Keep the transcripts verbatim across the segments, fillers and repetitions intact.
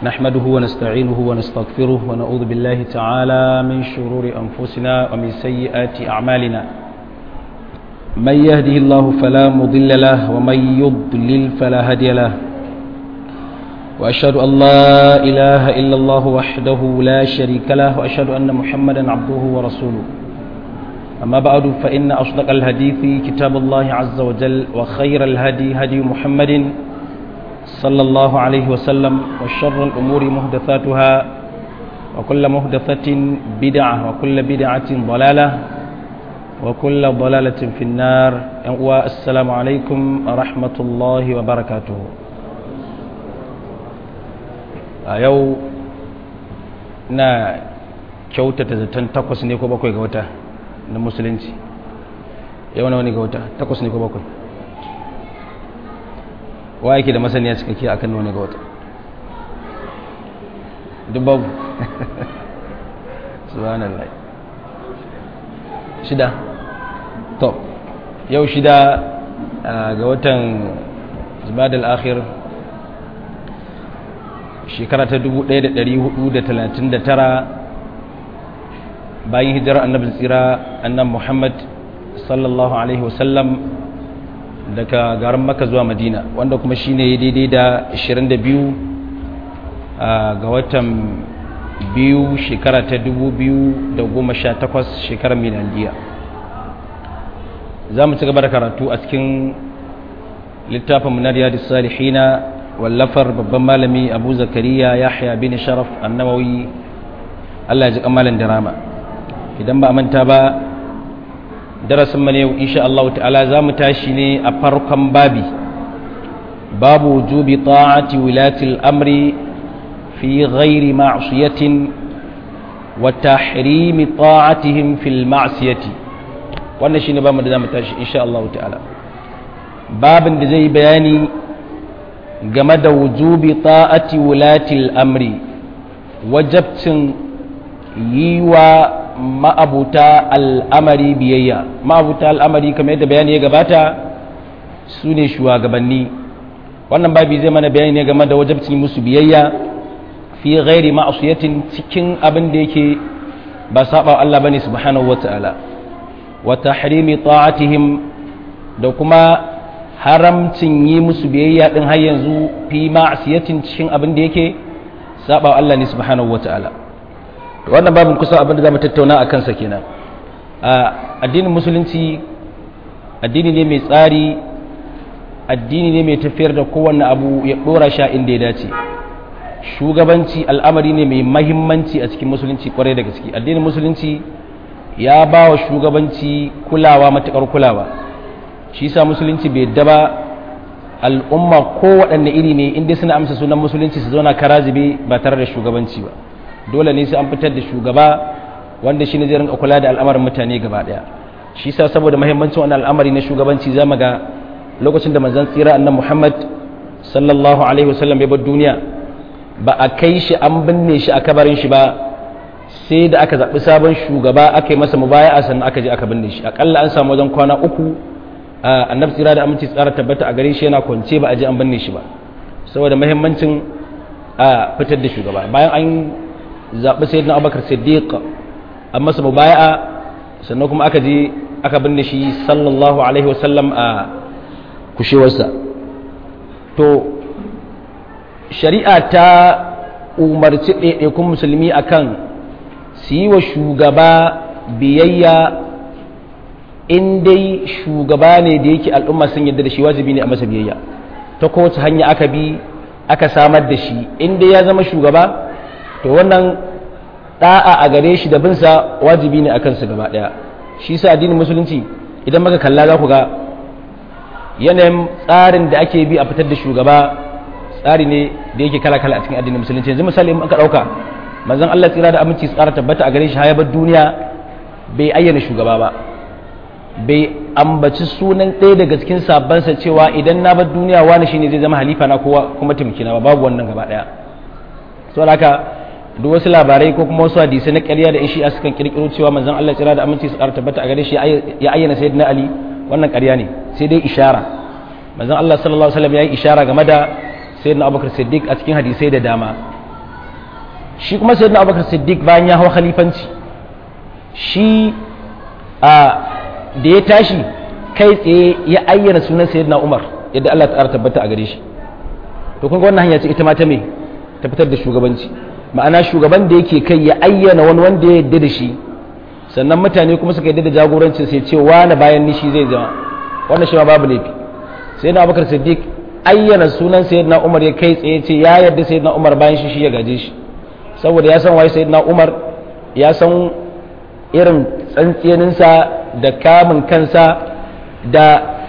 نحمده ونستعينه ونستغفره ونعوذ بالله تعالى من شرور أنفسنا ومن سيئات أعمالنا من يهده الله فلا مضل له ومن يضلل فلا هادي له وأشهد أن لا إله إلا الله وحده لا شريك له وأشهد أن محمدا عبده ورسوله أما بعد فإن أصدق الحديث كتاب الله عز وجل وخير الهدي هدي محمد صلى الله عليه وسلم وشر الأمور محدثاتها وكل محدثة بدعة وكل بدعة ضلالة وكل ضلالة في النار والسلام عليكم ورحمة الله وبركاته أيو نا كوتة زتن تقوس نيكو بكوي غوتا نمسلنتي يو نواني غوتا تقوس نيكو بكوي wa yake da masaniya cikakke akan wani ga wata dubabu subhanallah shida to yau shida ga watan Jumadal akhir shekara ta dubu ɗaya da ɗari hudu da talatin da tara bayan hijirar annabi tsira annabi Muhammad sallallahu alaihi wasallam daga garin Makka zuwa Madina wanda kuma shine daidai da ashirin da biyu ga watan biyu shekara ta dubu biyu da goma sha takwas shekarar miladiya. Za mu ci gaba da karatu a cikin littafin na Riyadus Salihina wallafar babban malami Abu Zakariya Yahya bin Sharaf An-Nawawi Allah ya ji kamalan dirama. Idan ba a manta ba darasin mane yau insha Allah ta'ala za mu tashi ne a farkon babi babu wujubi ta'ati wilati al-amri fi ghairi ma'siyatin wa tahrimi ta'atihim fil ma'siyati wannan shine babu da za mu tashi insha Allah ta'ala babin da zai bayani game da wujubi ta'ati wilati al-amri wajabcin yiwa ma'abuta al'amari biyayya ma'abuta al'amari kamar yadda bayani ya gabata su ne shugabanni wannan babi zai mana bayani ne game da wajabcin musu biyayya fi ghairi ma'asiyatin cikin abin da yake ba saba Allah bane subhanahu wata'ala wa tahrimi ta'atihim da kuma haramcin yi musu biyayya din har yanzu fi ma'asiyatin cikin abin da yake saba Allah ne subhanahu wata'ala wannan babin kusa abin da za mu tattauna a kansa kenan addinin musulunci addini ne mai tsari addini ne mai tafiyar da kowanne abu ya dora sha inda ya dace shugabanci al'amari ne mai mahimmanci a cikin musulunci kwarai da gaske addinin musulunci ya ba wa shugabanci kulawa matukar kulawa shi sa musulunci bai yadda ba al'umma ko waɗanne iri ne inda suna amsa sunan musulunci su zauna karazibe ba tare da shugabanci ba dole ne sai an fitar da shugaba wanda shi ne zai rinka kula da al'amarin mutane gaba daya shi sa saboda muhimmancin wannan al'amari na shugabanci zamu ga lokacin da manzon tsira annabi Muhammad sallallahu alaihi wasallam ya bar duniya ba a kai shi an binne shi a kabarin shi ba sai da aka zabi sabon shugaba aka yi masa mubaya'a sannan aka je aka binne shi akalla an samu wajen kwana uku annabi tsira da aminci tsara tabbata a gare shi yana kwance ba a je an binne shi ba saboda muhimmancin a fitar da shugaba bayan an zaɓi sai na abubakar siddiq an masa mubaya'a sannan kuma aka je aka binne shi sallallahu alaihi wasallam a kushewarsa to shari'a ta umarci ɗaiɗaikun musulmi akan su yi wa shugaba biyayya in dai shugaba ne da yake al'umma sun yadda da shi wajibi ne a masa biyayya ta kowace hanya aka bi aka samar da shi in dai ya zama shugaba to wannan da'a a gare shi da binsa wajibi ne akan su gaba daya shi sa addinin musulunci idan muka kalla za ku ga yanayin tsarin da ake bi a fitar da shugaba tsari ne da yake kala kala a cikin addinin musulunci yanzu misali in aka dauka manzon Allah tsira da aminci tsara tabbata a gare shi hayabar duniya bai ayyana shugaba ba bai ambaci sunan ɗaya daga cikin sabbansa cewa idan na bar duniya wani shine zai zama halifa na kowa kuma timkina ba babu wannan gaba daya saboda haka duk wasu labarai ko kuma wasu hadisi na ƙarya da ishi a sukan kirkiro cewa manzon Allah tsira da aminci su ƙara tabbata a gare shi ya ayyana sayyidina Ali wannan ƙarya ne sai dai ishara manzon Allah sallallahu alaihi wasallam ya yi ishara game da sayyidina Abubakar Siddiq a cikin hadisai da dama shi kuma sayyidina abubakar siddiq bayan ya hawa khalifanci shi a da ya tashi kai tsaye ya ayyana sunan sayyidina umar yadda Allah ta tabbata a gare shi to kun ga wannan hanya ce ita ma ta me ta fitar da shugabanci ma'ana shugaban da yake kai ya ayyana wani wanda ya yarda da shi sannan mutane kuma suka yarda da jagorancin sai ce wani bayan ni shi zai zama wannan shi ma babu laifi sayyidina abubakar siddiq ayyana sunan sayyidina umar ya kai tsaye ce ya yarda sayyidina umar bayan shi shi ya gaje shi saboda ya san waye sayyidina umar ya san irin tsantsiyaninsa da kamun kansa da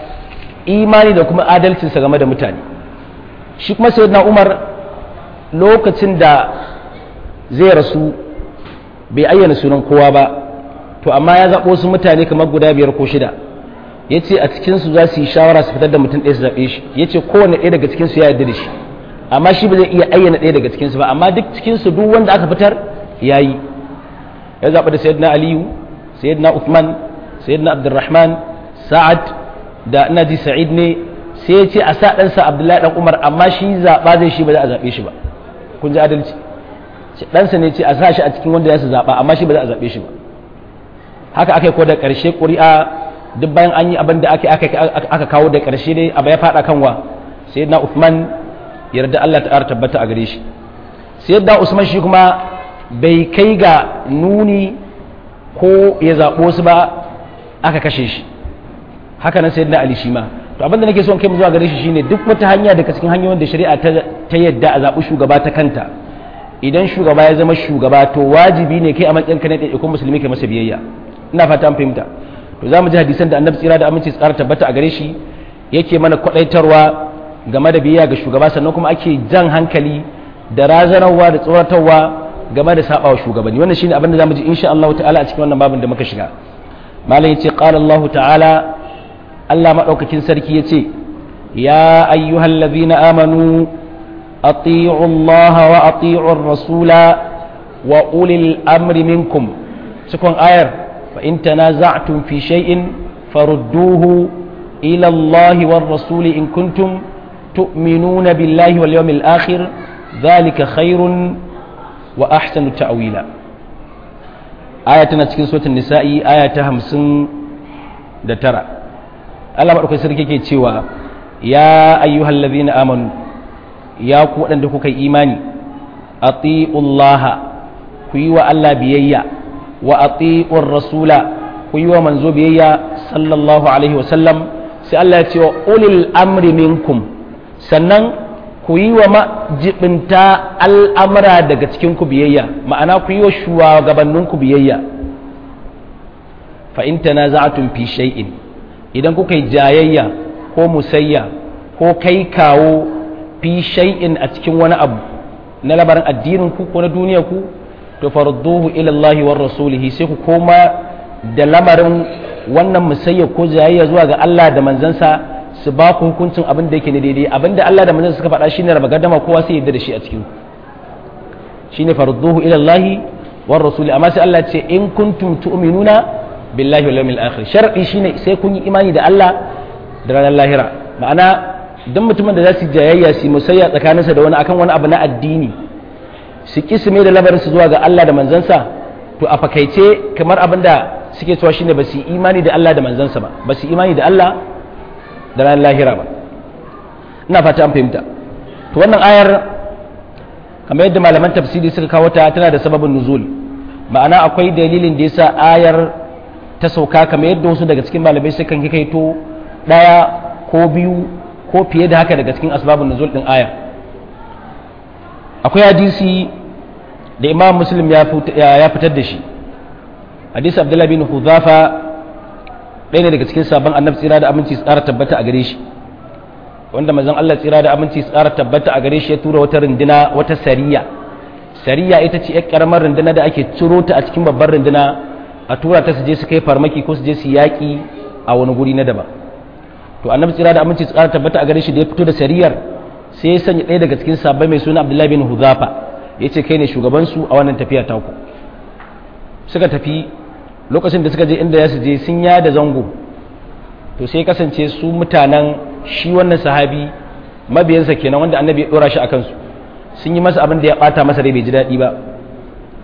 imani da kuma adalcinsa game da mutane shi kuma sayyidina umar lokacin da zai rasu bai ayyana sunan kowa ba to amma ya zaɓo su mutane kamar guda biyar ko shida ya ce a cikinsu za su yi shawara su fitar da mutum ɗaya su zaɓe shi ya ce kowane ɗaya daga cikinsu ya yarda da shi amma shi ba zai iya ayyana ɗaya daga cikinsu ba amma duk cikinsu duk wanda aka fitar ya yi ya zaɓi da sayyidina aliyu sayyidina uthman sayyidina abdurrahman sa'ad da naji sa'id ne sai ya ce a sa ɗansa abdullahi ɗan umar amma shi zaɓa zai shi ba za a zaɓe shi ba kun ji adalci ɗansa ne ce a sa shi a cikin wanda za su zaɓa amma shi ba za a zaɓe shi ba haka aka yi ko da ƙarshe ƙuri'a duk bayan an yi abin da aka kawo da ƙarshe dai abu ya faɗa kan wa sayyidina uthman yarda Allah ta tabbata a gare shi sayyidina usman shi kuma bai kai ga nuni ko ya zaɓo su ba aka kashe shi haka nan sayyidina ali shi ma to abinda nake son kai mu zuwa gare shi shine duk wata hanya daga cikin hanyoyin da shari'a ta yadda a zaɓi shugaba ta kanta idan shugaba ya zama shugaba to wajibi ne kai a matsayin ka ne ɗaiɗaikun musulmi kai masa biyayya ina fata an fahimta to za mu ji hadisan da annabi tsira da aminci tsara tabbata a gare shi yake mana kwaɗaitarwa game da biyayya ga shugaba sannan kuma ake jan hankali da razanarwa da tsoratarwa game da sabawa shugabanni wannan shine abin da zamu ji insha Allah ta'ala a cikin wannan babin da muka shiga malam yace qala Allah ta'ala Allah madaukakin sarki yace ya ayyuhallazina amanu ati'u Allah wa ati'u ar-rasula wa ulil amri minkum cikon ayar fa in tanaza'tum fi shay'in farudduhu ila Allah war rasuli in kuntum tu'minuna billahi wal yawmil akhir dhalika khairun wa ahsanu ta'wila aya tana cikin suratul nisa'i aya ta hamsin da tara Allah madaukakin sarki yake cewa ya ayyuhallazina amanu ya ku wadanda kuka yi imani atiullaha ku yi wa Allah biyayya wa atiur rasula ku yi wa manzo biyayya sallallahu alaihi wa sallam sai Allah ya ce wa ulil amri minkum sannan ku yi wa majibinta al'amura daga cikinku biyayya ma'ana ku yi wa shugabanninku biyayya fa'inta na za'atun fi shay'in idan kuka yi jayayya ko musayya ko kai kawo fi shay'in a cikin wani abu na labarin addininku ko na duniyarku to farduhu ilallahi war rasulihi sai ku koma da lamarin wannan musayya ko jayayya zuwa ga Allah da manzansa su ba ku hukuncin abin da yake ne daidai abin da Allah da manzon suka faɗa shine raba gardama kowa sai yadda da shi a cikin shine farduhu ila Allah war rasul amma sai Allah ce in kuntum tu'minuna billahi wal yawmil akhir shar'i shine sai kun yi imani da Allah da ranar lahira ma'ana dan mutumin da za su jayayya su musayya tsakaninsa da wani akan wani abu na addini su kisme da labarin su zuwa ga Allah da manzansa to a fakaice kamar abin da suke cewa shine ba su imani da Allah da manzansa ba ba su imani da Allah da ranar lahira ba ina fata an fahimta to wannan ayar kamar yadda malaman tafsiri suka kawo ta tana da sababin nuzul ma'ana akwai dalilin da yasa ayar ta sauka kamar yadda wasu daga cikin malamai sukan kaito daya ko biyu ko fiye da haka daga cikin asbabun nuzul din ayar akwai hadisi da imam muslim ya fitar da shi hadisi abdullahi bin hudhafa ɗaya ne daga cikin sabon annabi tsira da aminci tsara tabbata a gare shi wanda mazan Allah tsira da aminci tsara tabbata a gare shi ya tura wata runduna wata sariya sariya ita ce yar karamar runduna da ake ciro ta a cikin babbar runduna a tura ta su je su kai farmaki ko su je su yaƙi a wani guri na daban to annabi tsira da aminci tsara tabbata a gare shi da ya fito da sariyar sai ya sanya ɗaya daga cikin sabbai mai suna Abdullahi bin Hudhafa ya ce kai ne shugaban su a wannan tafiya taku suka tafi lokacin da suka je inda ya su je sun yada zango to sai kasance su mutanen shi wannan sahabi mabiyansa kenan wanda annabi ya dora shi a kansu sun yi masa abin da ya bata masa rai bai ji daɗi ba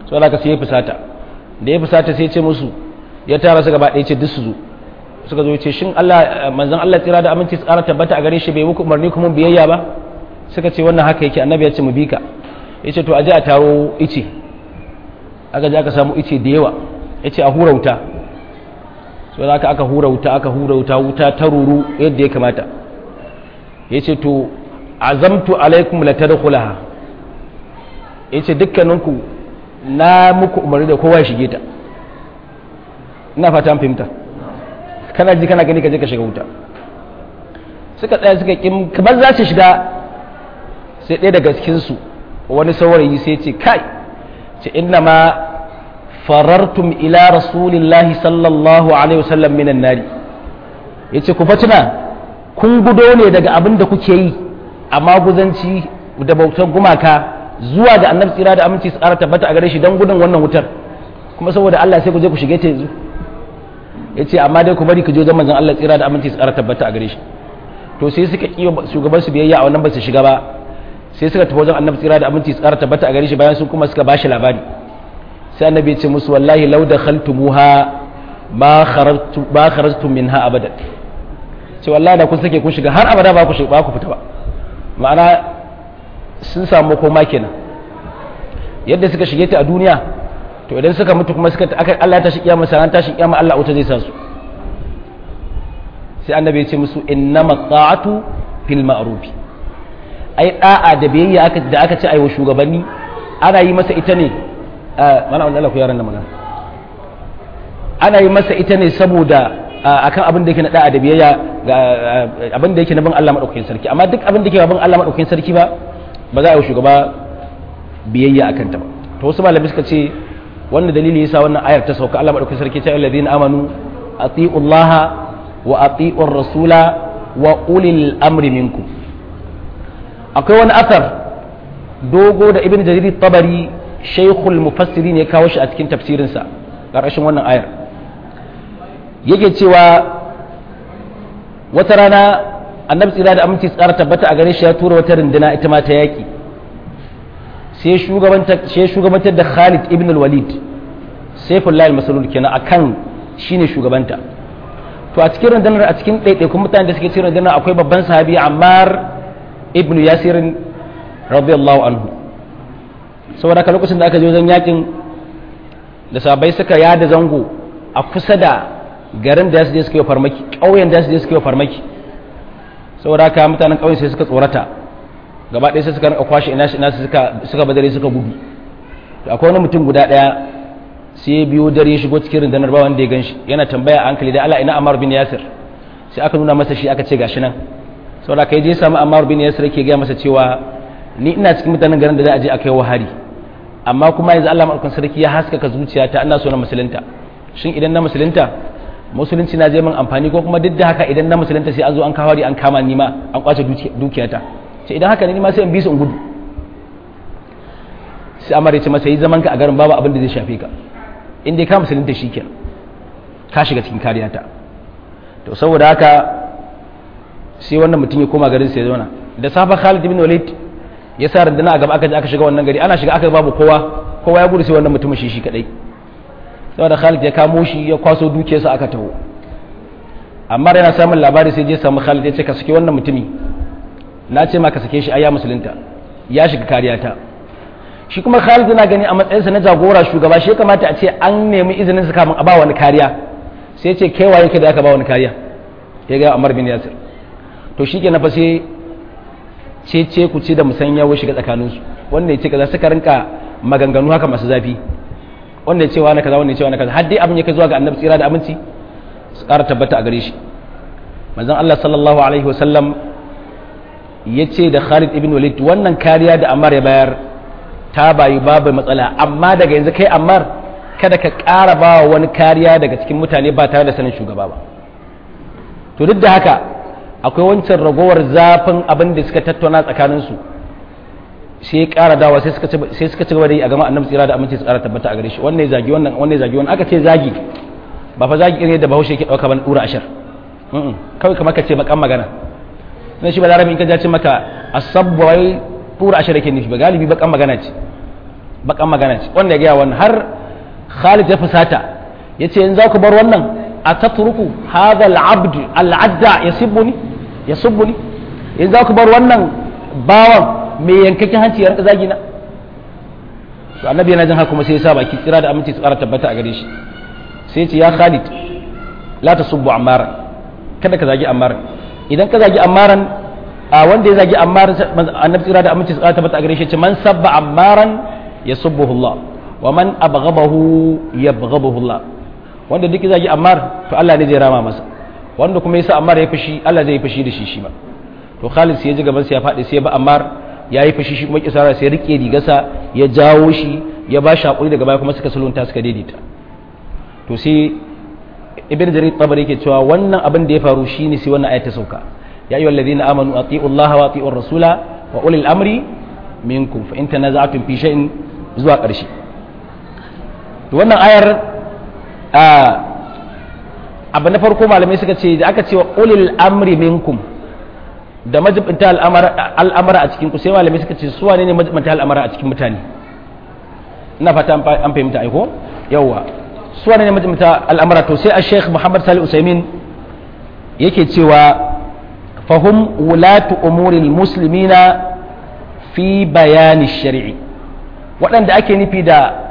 so da ka sai ya fusata da ya fusata sai ya ce musu ya tara su gaba ɗaya ce duk su zo suka zo ce shin Allah manzon Allah tsira da aminci tsara tabbata a gare shi bai muku umarni kuma biyayya ba suka ce wannan haka yake annabi ya ce mu bi ka yace to aje a taro ice aka je aka samu ice da yawa yace a hura wuta so da aka hura wuta aka hura wuta wuta ta ruru yadda ya kamata yace to azamtu alaikum la tadkhulaha yace dukkaninku na muku umarni da kowa ya shige ta ina fata an fahimta kana ji kana gani ka je ka shiga wuta suka tsaya suka kim kamar za su shiga sai ɗaya daga cikin su wani saurayi sai ce kai ce inna ma farartum ila rasulillahi sallallahu alaihi wasallam minan nari yace ku fatuna kun gudo ne daga abin da kuke yi a maguzanci da bautar gumaka zuwa ga annabi tsira da aminci tsara tabbata a gare shi don gudun wannan wutar kuma saboda Allah sai ku je ku shige ta yanzu yace amma dai ku bari ku je wajen manzon Allah tsira da aminci tsara tabbata a gare shi to sai suka kiyo shugaban su biyayya a wannan ba su shiga ba sai suka tafi wajen annabi tsira da aminci tsara tabbata a gare shi bayan sun kuma suka bashi labari sai annabi ya ce musu wallahi law dakhaltumuha ma kharajtu ba kharajtum minha abadan ce wallahi da kun sake kun shiga har abada ba ku shiga ba ku fita ba ma'ana sun samu koma kenan yadda suka shige ta a duniya to idan suka mutu kuma suka aka Allah ta shi kiyama sanan ta shi kiyama Allah wuta zai sa su sai annabi ya ce musu innama ta'atu fil ma'ruf ai da'a da biyayya aka da aka ce ai wa shugabanni ana yi masa ita ne mana wanda Allah ku yaran da magana ana yi masa ita ne saboda akan abin da yake na da'a da biyayya ga abin da yake na bin Allah madaukakin sarki amma duk abin da yake bin Allah madaukakin sarki ba ba za a yi shugaba biyayya akan ta ba to wasu malami suka ce wannan dalili yasa wannan ayar ta sauka Allah madaukakin sarki ta alladhina amanu atiullaha wa atiur rasula wa ulil amri minkum akwai wani asar dogo da ibn jarir tabari shaykhul mufassirin ya kawo shi a cikin tafsirinsa ƙarƙashin wannan ayar yake cewa wata rana annabi tsira da aminci tsara tabbata a gare shi ya tura wata runduna ita ma ta yaƙi sai shugabantar da Khalid ibn al-Walid Saifullah al-Maslul kenan akan shine shugabanta to a cikin rundunar a cikin ɗaiɗaikun mutanen da suke cikin rundunar akwai babban sahabi Ammar ibn Yasir radiyallahu anhu saboda ka lokacin da aka je wajen yakin da sahabbai suka yada zango a kusa da garin da su je suka yi farmaki ƙauyen da su je suka yi farmaki saboda haka mutanen ƙauyen sai suka tsorata gaba ɗaya sai suka rinka kwashe ina ina suka suka badare suka gudu to akwai wani mutum guda ɗaya sai ya biyo dare shigo cikin rundunar ba wanda ya ganshi yana tambaya a hankali da Allah ina Ammar bin Yasir sai aka nuna masa shi aka ce gashi nan saboda kai je samu Ammar bin Yasir yake ga masa cewa ni ina cikin mutanen garin da za a je a kai wahari amma kuma yanzu Allah madaukakin sarki ya haskaka zuciyata ina so na musulunta shin idan na musulunta musulunci na zai min amfani ko kuma duk da haka idan na musulunta sai an zo an kawari an kama ni ma an kwace dukiyata sai idan haka ne ni ma sai in bi su in gudu sai Ammar ya ce masa yi zaman ka a garin babu abin da zai shafe ka in dai ka musulunta shikenan ka shiga cikin kariyata to saboda haka sai wannan mutum ya koma garin sai ya zauna da safa Khalid ibn Walid ya sa runduna a gaba aka je aka shiga wannan gari ana shiga aka babu kowa kowa ya gudu sai wannan mutumin shi shi kadai saboda Khalid ya kamo shi ya kwaso dukiyarsa aka taho amma yana samun labari sai je samu Khalid ya ce ka saki wannan mutumi na ce ma ka sake shi ayya musulunta ya shiga kariyata shi kuma Khalid yana gani a matsayinsa na jagora shugaba shi ya kamata a ce an nemi izinin sa kafin a ba wani kariya sai ya ce kai waye ke da aka ba wani kariya ya ga Ammar bin Yasir to shi ke na fa sai ce ce ku ce da musanya wa shiga tsakaninsu wanda ya ce kaza suka rinka maganganu haka masu zafi wanda ya ce wa na kaza wanda ya ce wa na kaza har dai abin ya kai zuwa ga annabi tsira da aminci su ƙara tabbata a gare shi manzon Allah sallallahu alaihi wasallam ya ce da Khalid ibn Walid wannan kariya da Ammar ya bayar ta bayu babu matsala amma daga yanzu kai Ammar kada ka ƙara ba wani kariya daga cikin mutane ba tare da sanin shugaba ba to duk da haka akwai wancan ragowar zafin abin da suka tattauna tsakaninsu sai ya ƙara dawa sai suka ci gaba da yi a gama annabi tsira da aminci su ƙara tabbata a gare shi wannan zagi wannan wannan zagi wannan aka ce zagi ba fa zagi irin yadda bahaushe yake ɗauka ban ɗura ashar kawai kamar ka ce bakan magana na shi ba larabin ka ce maka asabbu wai ɗura ashar yake nufi ba galibi bakan magana ce bakan magana ce wanda ya gaya wannan har Khalid ya fusata yace in za ku bar wannan atatruku hadha al-abd al-adda yasubuni yasubuni in za ku bar wannan bawan mai yankakken hanci ya rinka zagi na to annabi yana jin haka kuma sai ya sa baki tsira da aminci tsara tabbata a gare shi sai ya ce ya Khalid la tasubbu ammaran kada ka zagi ammaran idan ka zagi ammaran a wanda ya zagi ammaran annabi tsira da aminci tsara tabbata a gare shi ce man sabba ammaran yasubbuhu Allah wa man abghadahu yabghaduhu Allah wanda duk zagi ammar to Allah ne zai rama masa wanda kuma yasa ammar ya fushi Allah zai yi fushi da shi shi ma to Khalid sai ya ji gaban sa ya faɗi sai ya ba ammar ya yi fushi shi kuma kisara sai ya rike rigarsa ya jawo shi ya ba shi hakuri daga baya kuma suka sulunta suka daidaita to sai ibn jarir tabari yake cewa wannan abin da ya faru shine sai wannan ayat ta sauka ya ayyuhal ladina amanu atiiu Allah wa atiiur rasula wa ulil amri minkum fa in tanaza'tum fi shay'in zuwa ƙarshe to wannan ayar abu na farko malamai suka ce da aka ce wa ulil amri minkum da majibinta al'amara a cikin ku sai malamai suka ce su wane ne majibinta al'amara a cikin mutane ina fata an fahimta aiko yawa su wane ne majibinta al'amara to sai a sheikh muhammad salih usaimin yake cewa fahum wulatu umuril muslimina fi bayani shari'i waɗanda ake nufi da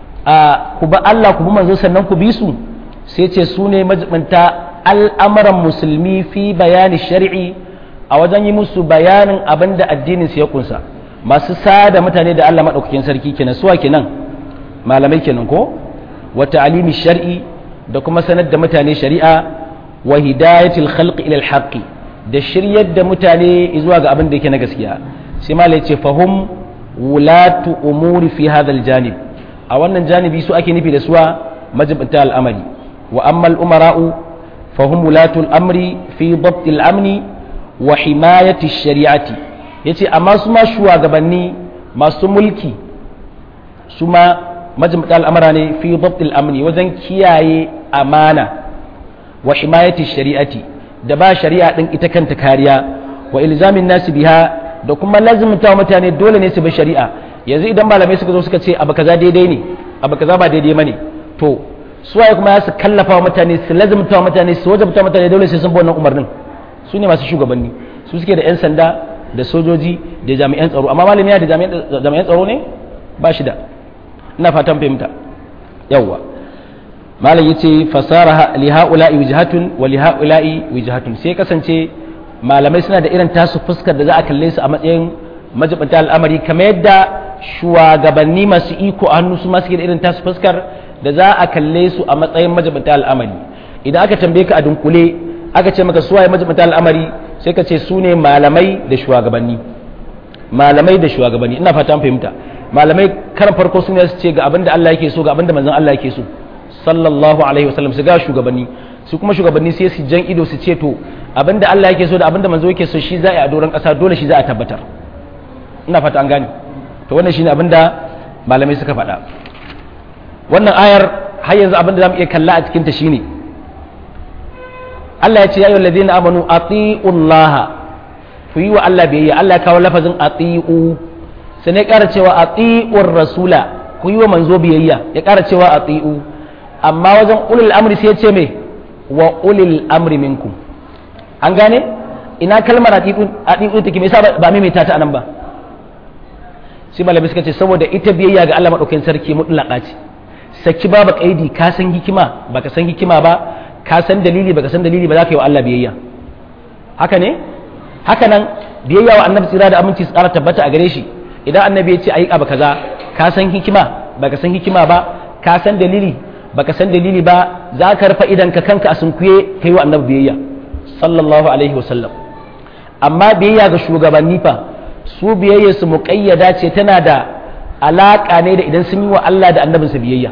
ku ba Allah ku bi manzo sannan ku bi su sai ce su ne majibinta al'amuran musulmi fi bayani shari'i a wajen yi musu bayanin abin da addinin su ya kunsa masu sada mutane da Allah maɗaukakin sarki kenan suwa kenan malamai kenan ko wa ta'alimi shar'i da kuma sanar da mutane shari'a wa hidayatul khalqi ila al da shiryar da mutane zuwa ga abin da yake na gaskiya sai malai ce fahum wulatu umuri fi hadha al-janib a wannan janibi su ake nufi da suwa majibinta al'amari wa amma al'umara'u fahim wulatul amri fi dabtil amni wa himayati shari'ati ya ce amma su ma shugabanni masu mulki su ma majibinta al'amara ne fi dabtil amni wajen kiyaye amana wa himayati shari'ati da ba shari'a ɗin ita kanta kariya wa ilzamin nasu biha da kuma lazimta mutane dole ne su bi shari'a yanzu idan malamai suka zo suka ce abu kaza daidai ne abu kaza ba daidai bane to su waye kuma ya su kallafa wa mutane su lazumta wa mutane su wajabta mutane dole sai sun bi wannan umarnin su ne masu shugabanni su suke da yan sanda da sojoji da jami'an tsaro amma malami ya da jami'an tsaro ne ba shi da ina fatan fahimta yawwa malam yace fasara li haula'i wijhatun wa li haula'i wijhatun sai kasance malamai suna da irin tasu fuskar da za a kalle su a matsayin majibanta al'amari kamar yadda shugabanni masu iko a hannu su masu da irin tasu fuskar da za a kalle su a matsayin majibanta al'amari idan aka tambaye ka a dunkule aka ce maka suwaye majibanta al'amari sai ka ce su ne malamai da shugabanni malamai da shugabanni ina fata an fahimta malamai karan farko su ne su ce ga abin da Allah yake so ga abin da manzon Allah yake so sallallahu alaihi wasallam su ga shugabanni su kuma shugabanni sai su jan ido su ce to abin da Allah yake so da abin da manzo yake so shi za a yi a doron ƙasa dole shi za a tabbatar ina fata an gane to wannan shine abin da malamai suka faɗa wannan ayar har yanzu abin da zamu iya kalla a cikin ta shine Allah ya ce ya ayyuhal ladina amanu atiullaha ku yi wa Allah biyayya Allah ya kawo lafazin atiu sai ne ƙara cewa atiur rasula ku yi wa manzo biyayya ya ƙara cewa atiu amma wajen ulul amri sai ya ce me wa ulil amri minkum an gane ina kalmar atiu atiu take me yasa ba mai ta ta anan ba sai malamai suka ce saboda ita biyayya ga Allah madaukakin sarki mutlaka ce saki babu kaidi ka san hikima baka san hikima ba ka san dalili baka san dalili ba za ka yi wa Allah biyayya haka ne haka nan biyayya wa annabi tsira da aminci tsara tabbata a gare shi idan annabi ya ce ayi abu kaza ka san hikima baka san hikima ba ka san dalili baka san dalili ba za ka rufe idan ka kanka a sunkuye kai wa annabi biyayya sallallahu alaihi wasallam amma biyayya ga shugabanni fa su biyayya su muƙayyada ce tana da alaƙa ne da idan sun yi wa Allah da annabinsa biyayya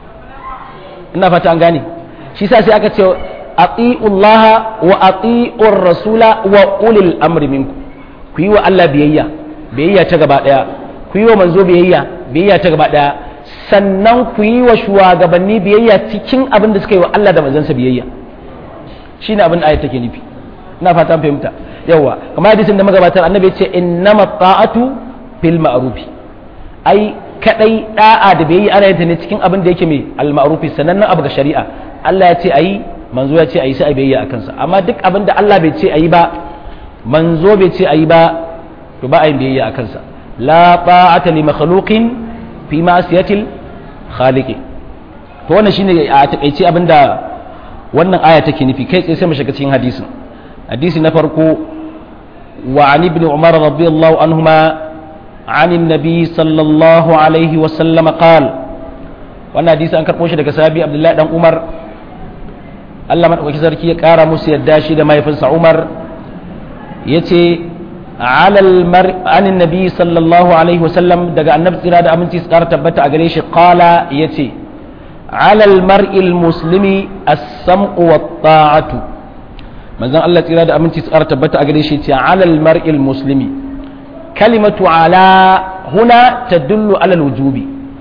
ina fata an gane shi sa sai aka ce atiullaha wa atiur rasula wa ulil amri minkum ku yi wa Allah biyayya biyayya ta gaba daya ku yi wa manzo biyayya biyayya ta gaba daya sannan ku yi wa shugabanni biyayya cikin abin da suka yi wa Allah da manzansa biyayya shine abin da ayat take nufi ina fata an fahimta yawa kamar hadisin da magabatar annabi ya ce innama ta'atu fil ma'rufi ai kadai da'a da bai yi ana yin ta ne cikin abin da yake mai al-ma'rufi sanannen abu ga shari'a Allah ya ce ayi manzo ya ce ayi sai a biyayya akan sa amma duk abin da Allah bai ce ayi ba manzo bai ce ayi ba to ba a yin biyayya akan sa la ta'ata li makhluqin fi ma'siyatil khaliqi to wannan shine a takeice abinda wannan aya take nufi kai tsaye sai mu shiga cikin hadisin hadisi na farko wa an ibn umar radiyallahu anhuma عن النبي صلى الله عليه وسلم قال wannan hadisi an karbo shi daga sahabi Abdullahi dan Umar Allah madaukakin sarki ya kara musu yadda shi da mahaifinsa Umar yace alal mar anin nabi sallallahu alaihi wasallam daga annabi tsira da aminci su kara tabbata a gare shi qala yace alal mar'il muslimi as-sam'u wat-ta'atu manzon Allah tsira da aminci su kara tabbata a gare shi yace alal mar'il muslimi kalimatu ala huna tadullu ala wujubi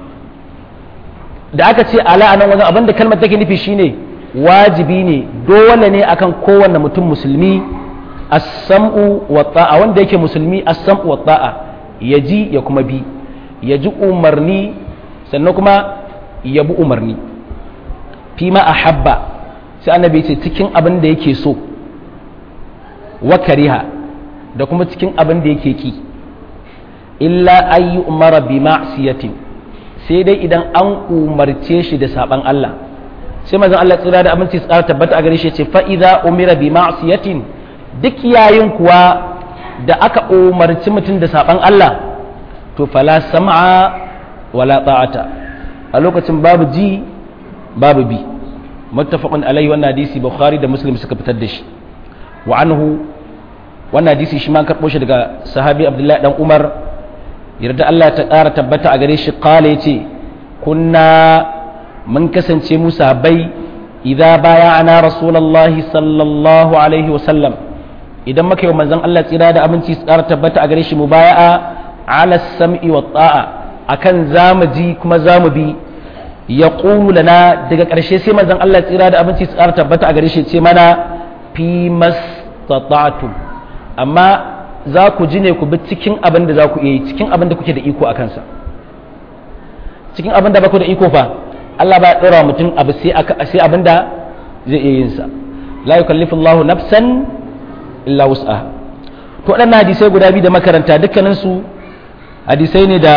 da aka ce ala anan wajen abinda kalmar take nufi shine wajibi ne dole ne akan kowanne mutum musulmi as-sam'u wa ta'a wanda yake musulmi as-sam'u wa ta'a ya ji ya kuma bi ya ji umarni sannan kuma ya bi umarni fi ma ahabba sai annabi ce cikin abin da yake so wa kariha da kuma cikin abin da yake ki illa ayyu umara bi ma'siyatin sai dai idan an umarce shi da saban Allah sai manzon Allah tsira da aminci tsara tabbata a gare shi ce fa idza umira bi ma'siyatin duk yayin kuwa da aka umarci mutum da saban Allah to fala sam'a wala ta'ata a lokacin babu ji babu bi muttafaqun alaihi wannan hadisi bukhari da muslim suka fitar da shi wa anhu wannan hadisi shi ma karbo shi daga sahabi abdullahi dan umar yarda Allah ta ƙara tabbata a gare shi kala ya ce kunna mun kasance mu sahabbai idan baya ana rasulallahi sallallahu alaihi wasallam idan muka yi wa manzon Allah tsira da aminci su ƙara tabbata a gare shi mu baya'a ala sam'i wa ta'a akan zamu ji kuma zamu bi ya lana daga ƙarshe sai manzon Allah tsira da aminci su ƙara tabbata a gare shi ce mana fi mastata'tum amma za ku ji ne ku bi cikin abin da za ku iya yi cikin abin da kuke da iko a kansa cikin abin da ba ku da iko fa Allah ba ya ɗora mutum abu sai abin da zai iya yin sa la yukallifu Allahu nafsan illa wus'aha to waɗannan hadisai guda biyu da makaranta dukkanin su hadisai ne da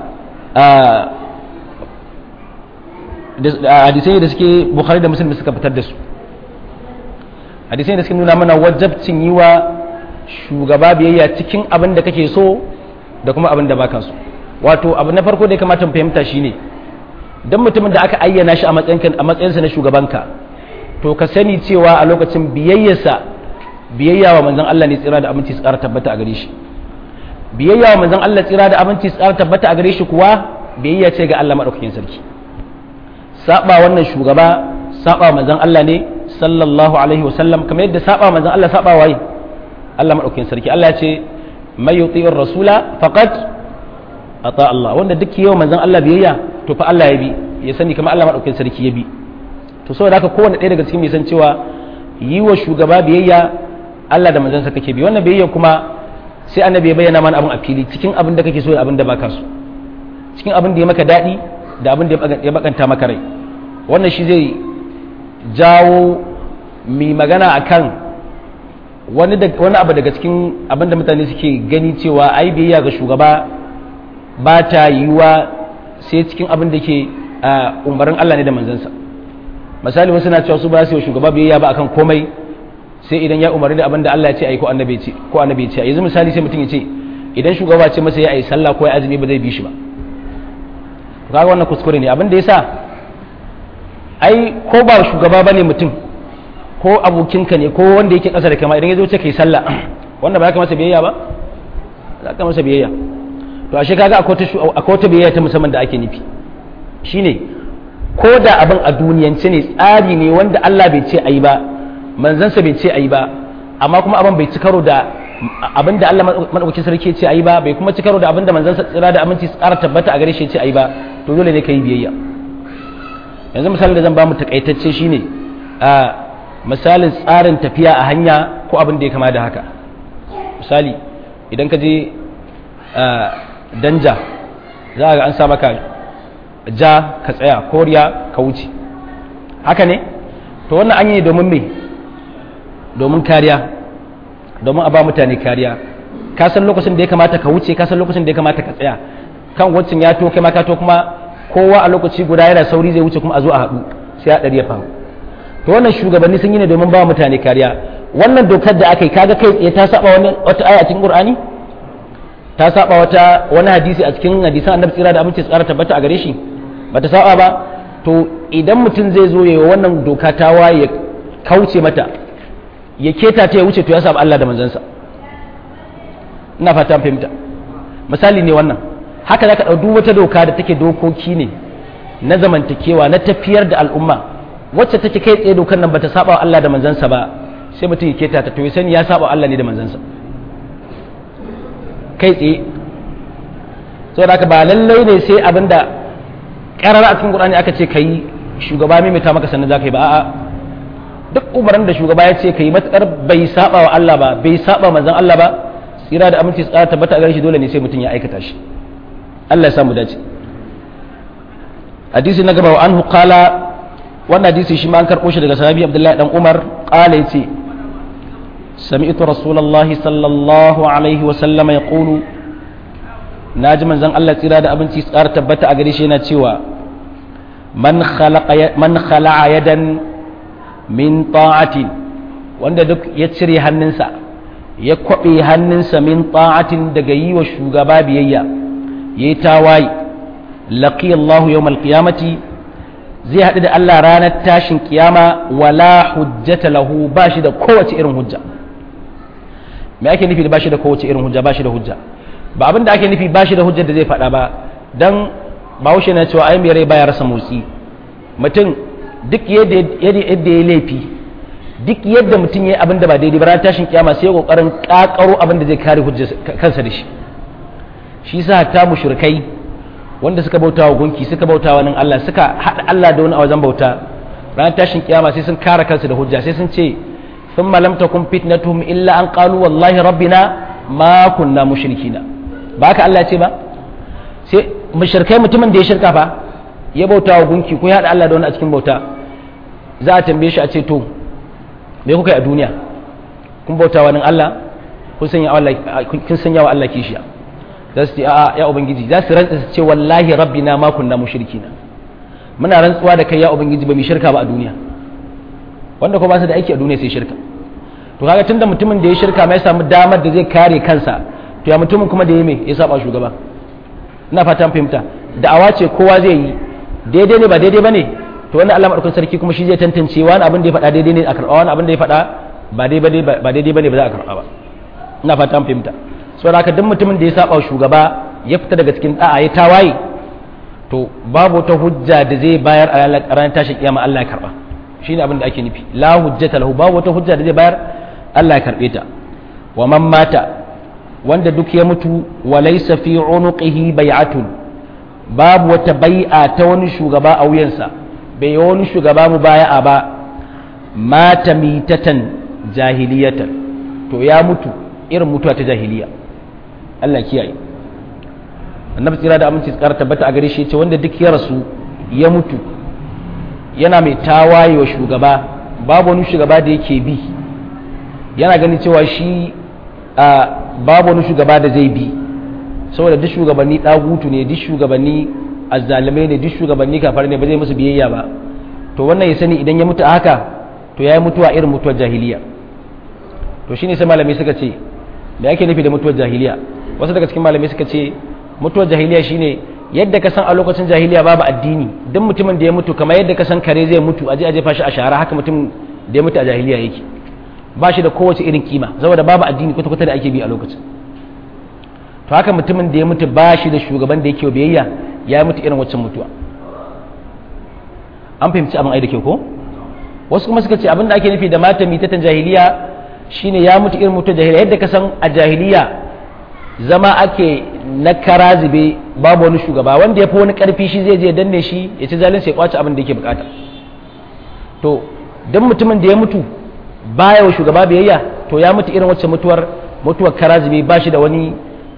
hadisai da suke Bukhari da Muslim suka fitar da su hadisai da suke nuna mana wajabcin yi wa shugaba biyayya cikin abin da kake so da kuma abin da baka so wato abu na farko da ya kamata mu fahimta shine dan mutumin da aka ayyana shi a matsayin a matsayinsa na shugabanka to ka sani cewa a lokacin biyayyarsa biyayya wa manzon Allah ne tsira da aminci su ƙara tabbata a gare shi biyayya wa manzon Allah tsira da aminci su ƙara tabbata a gare shi kuwa biyayya ce ga Allah madaukakin sarki saba wannan shugaba saba manzon Allah ne sallallahu alaihi wasallam kamar yadda saba manzon Allah saba waye Allah maɗaukin sarki Allah ya ce mai yuti'ir rasula faqad ata Allah wanda duk yau manzon Allah biyayya to fa Allah ya bi ya sani kamar Allah maɗaukin sarki ya bi to saboda haka kowanne ɗaya daga cikin mai san cewa yi wa shugaba biyayya Allah da manzon sa kake bi wannan biyayya kuma sai annabi ya bayyana mana abin a fili cikin abin da kake so da abin da baka so cikin abin da ya maka daɗi da abin da ya bakanta maka rai wannan shi zai jawo mi magana akan wani abu daga cikin abin da mutane suke gani cewa ai biyayya ga shugaba ba ta yiwuwa sai cikin abin da ke umarin Allah ne da manzansa misali wasu na cewa su ba su yi shugaba biyayya ba akan komai sai idan ya umarni da abin da Allah ya ce ai ko annabi ce ko annabi ce yanzu misali sai mutum ya ce idan shugaba ce masa ya ai sallah ko ya azumi ba zai bi shi ba kaga wannan kuskure ne abin da yasa ai ko ba shugaba bane mutum ko abokinka ne ko wanda yake ƙasa da kama idan ya zo ce kai sallah wanda ba ya masa biyayya ba za ka masa biyayya to ashe kaga akwai wata biyayya ta musamman da ake nufi shine ko da abin a duniyance ne tsari ne wanda Allah bai ce ayi ba manzansa bai ce ayi ba amma kuma abin bai ci karo da abin da Allah madaukakin sarki ce ayi ba bai kuma ci karo da abin da manzansa tsira da aminci su ƙara tabbata a gare shi ce ayi ba to dole ne ka yi biyayya yanzu misalin da zan ba mu takaitacce shine a misalin tsarin tafiya a hanya ko abin da ya kama da haka misali idan ka je danja za ga an sa maka ja ka tsaya, koriya ka wuce, haka ne? To wannan an yi domin me? Domin kariya, domin a ba mutane kariya. Ka san lokacin da ya kamata ka wuce, ka san lokacin da ya kamata ka tsaya, kan wancan ya to kai ma ka to kuma kowa a lokaci guda yana sauri zai wuce kuma a zo a haɗu sai a ɗari ya faru. To wannan shugabanni sun yi ne domin ba mutane kariya. Wannan dokar da aka yi kaga kai tsaye ta saba wani wata aya a cikin Qur'ani, ta saba wata wani hadisi a cikin hadisan Annabi tsira da aminci tsara tabbata a gare shi, bata saba ba. To idan mutum zai zo yayi wannan doka ta waye kauce mata, ya keta ta ya wuce, to ya saba Allah da manzansa. Ina fata fahimta. Misali ne wannan, haka zaka ɗau duk wata doka da take dokoki ne na zamantakewa na tafiyar da al'umma, wacce take kai tsaye dokar nan bata saba wa Allah da manzansa ba, sai mutum ya keta ta, to ya sani ya saba Allah ne da manzansa kai tsaye. saboda haka ba lallai ne sai abinda karara a cikin Qur'ani aka ce kai shugaba mai mata maka sannan zaka yi ba, a'a duk umarnin da shugaba ya ce kai matakar bai saba wa Allah ba, bai saba manzon Allah ba, tsira da aminci tsara tabbata a gare shi, dole ne sai mutum ya aikata shi. Allah ya samu dace. Hadisi na gaba wa anhu qala, wannan hadisi shi ma an karɓo shi daga sahabi Abdullahi dan Umar, qala yace sami'tu rasulullahi sallallahu alaihi wa sallama yaqulu, naji manzon Allah tsira da abinci tsara tabbata a gare shi yana cewa man khalaqa man khala'a yadan min ta'atin, wanda duk ya cire hannunsa ya kwabe hannunsa min ta'atin daga yi wa shugaba biyayya, yayi tawayi, laqiya Allahu yawmal qiyamati, zai haɗu da Allah ranar tashin kiyama, wala hujjata lahu, ba shi da kowace irin hujja. Me ake nufi da ba shi da kowace irin hujja? Ba shi da hujja ba abin da ake nufi ba shi da hujjar da zai faɗa ba, dan bahaushe na cewa ai mai rai baya rasa motsi. Mutum duk yadda yadda ya laifi, duk yadda mutum ya yi abin da ba daidai ba, ranar tashin kiyama sai ya kokarin kakaro abin da zai kare hujjar kansa da shi. Shi yasa ta mushrikai wanda suka bauta wa gunki, suka bauta wa nan Allah, suka haɗa Allah da wani a wajen bauta, ranar tashin kiyama sai sun kare kansu da hujja, sai sun ce thumma lam takun fitnatuhum illa an qalu wallahi rabbina ma kunna mushrikina. Ba haka Allah ya ce ba? Sai mushrikai, mutumin da ya shirka fa, ya bauta wa gunki ko ya haɗa Allah da wani a cikin bauta, za a tambaye shi a ce to me kuka yi a duniya? Kun bauta wa nan Allah, kun sanya wa Allah kun sanya wa Allah kishiya. Za su ce a'a ya ubangiji, za su rantsa su ce wallahi rabbina ma kunna mushrikina, muna rantsuwa da kai ya ubangiji ba mu shirka ba a duniya. Wanda ko ba su da aiki a duniya sai shirka. To kaga tunda mutumin da ya shirka mai samu damar da zai kare kansa, to ya mutumin kuma da ya me ya saba shugaba. Ina fatan fahimta. Da'awa ce kowa zai yi, daidai ne ba daidai bane, to wannan Allah madaukakin sarki kuma shi zai tantance wani abin da ya faɗa daidai ne a karɓa, wani abin da ya faɗa ba daidai ba daidai bane ba za a karɓa ba. Ina fatan fahimta. Saboda haka duk mutumin da ya saba shugaba ya fita daga cikin da'a ya tawaye, to babu wata hujja da zai bayar a ranar tashin kiyama Allah ya karba. Shine abin da ake nufi, la hujjata lahu, babu wata hujja da zai bayar Allah ya karbe ta. Wa man mata, wanda duk ya mutu, wa laysa fi unuqihi bai'atun, babu wata bai'a ta wani shugaba a wuyansa, bai yi wani shugaba mu baya'a ba, mata mitatan jahiliyatan, to ya mutu irin mutuwa ta jahiliya. Allah kiyaye. Annabi tsira da aminci tsara tabbata a gare shi yace wanda duk ya rasu ya mutu yana mai tawaye wa shugaba, babu wani shugaba da yake bi, yana ganin cewa shi a babu wani shugaba da zai bi, saboda duk shugabanni dagutu ne, duk shugabanni azzalimai ne, duk shugabanni kafar ne, ba zai musu biyayya ba. To wannan ya sani idan ya mutu a haka, to yayi mutuwa irin mutuwar jahiliya. To shine sai malamai suka ce da yake nufi da mutuwar jahiliya. Wasu daga cikin malamai suka ce mutuwar jahiliya shine yadda ka san a lokacin jahiliya babu addini, duk mutumin da ya mutu kamar yadda ka san kare zai mutu aje aje fashi a shara, haka mutum da ya mutu a jahiliya yake, ba shi da kowace irin kima saboda babu addini kwata kwata da ake bi a lokacin. To haka mutumin da ya mutu ba shi da shugaban da yake biyayya, ya mutu irin waccan mutuwa. An fahimci abin ai da ke ko? Wasu kuma suka ce abin da ake nufi da mata mitatan jahiliya shine ya mutu irin mutuwar jahiliya, yadda ka san a jahiliya zama ake na karazibe, babu wani shugaba wanda ya fi wani karfi shi zai je danne shi ya ci zalunci ya kwace abin da yake bukata. To don mutumin da ya mutu baya wa shugaba biyayya, to ya mutu irin wacce mutuwar mutuwar karazibe, ba shi da wani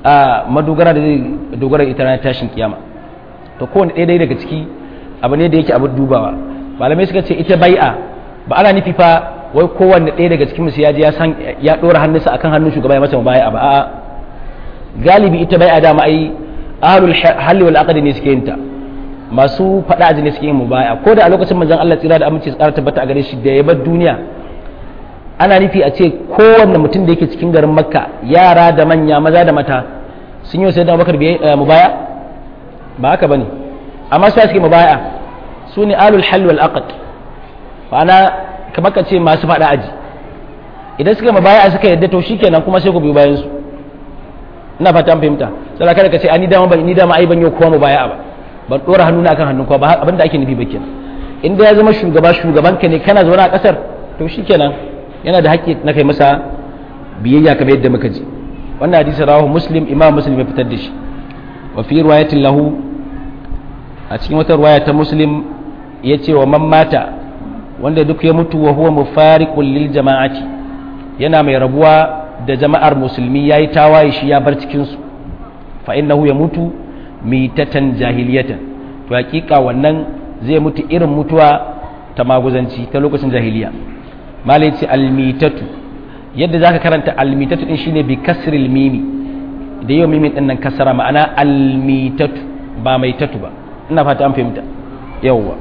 a madogara da zai dogara ita ranar tashin kiyama to kowane ɗaya daga ciki abu ne da yake abu dubawa malamai suka ce ita bai'a ba ana nufi fa wai kowanne ɗaya daga cikin musu ya ji ya san ya ɗora hannunsa akan hannun shugaba ya masa bai'a ba a'a galibi ita bai'a dama ai ahlul halli wal aqdi ne suke yin ta masu faɗa aji ne suke yin mubaya ko da a lokacin manzon Allah tsira da aminci su ƙara tabbata a gare shi da ya bar duniya ana nufi a ce kowanne mutum da yake cikin garin makka yara da manya maza da mata sun yi wa sayyidina abubakar mubaya ba haka bane amma su suke mubaya su ne alul hal wal aqd ma'ana kamar ka ce masu faɗa aji idan suka mubaya suka yadda to shikenan kuma sai ku biyo bayan su ina fata an fahimta sai kada ka ce ani dama ban ni dama ai ban yi kowa mubaya ba ban dora hannuna akan hannun kowa ba abinda ake nufi ba kenan inda ya zama shugaba shugabanka ne kana zaune a kasar to shikenan yana da haƙƙi na kai masa biyayya kamar yadda muka ji wannan hadisi rawahu muslim imam muslim ya fitar da shi wa fi riwayatin lahu a cikin wata riwaya ta muslim yace wa man mata wanda duk ya mutu wa huwa mufariqul lil jama'ati yana mai rabuwa da jama'ar musulmi yayi tawaye shi ya bar cikin su fa innahu yamutu mitatan jahiliyatan to hakika wannan zai mutu irin mutuwa ta maguzanci ta lokacin jahiliya malai ce almitatu yadda zaka karanta almitatu din shine bi kasril mimi da yau mimin din nan kasara ma'ana almitatu ba mai tatu ba ina fata an fahimta yawwa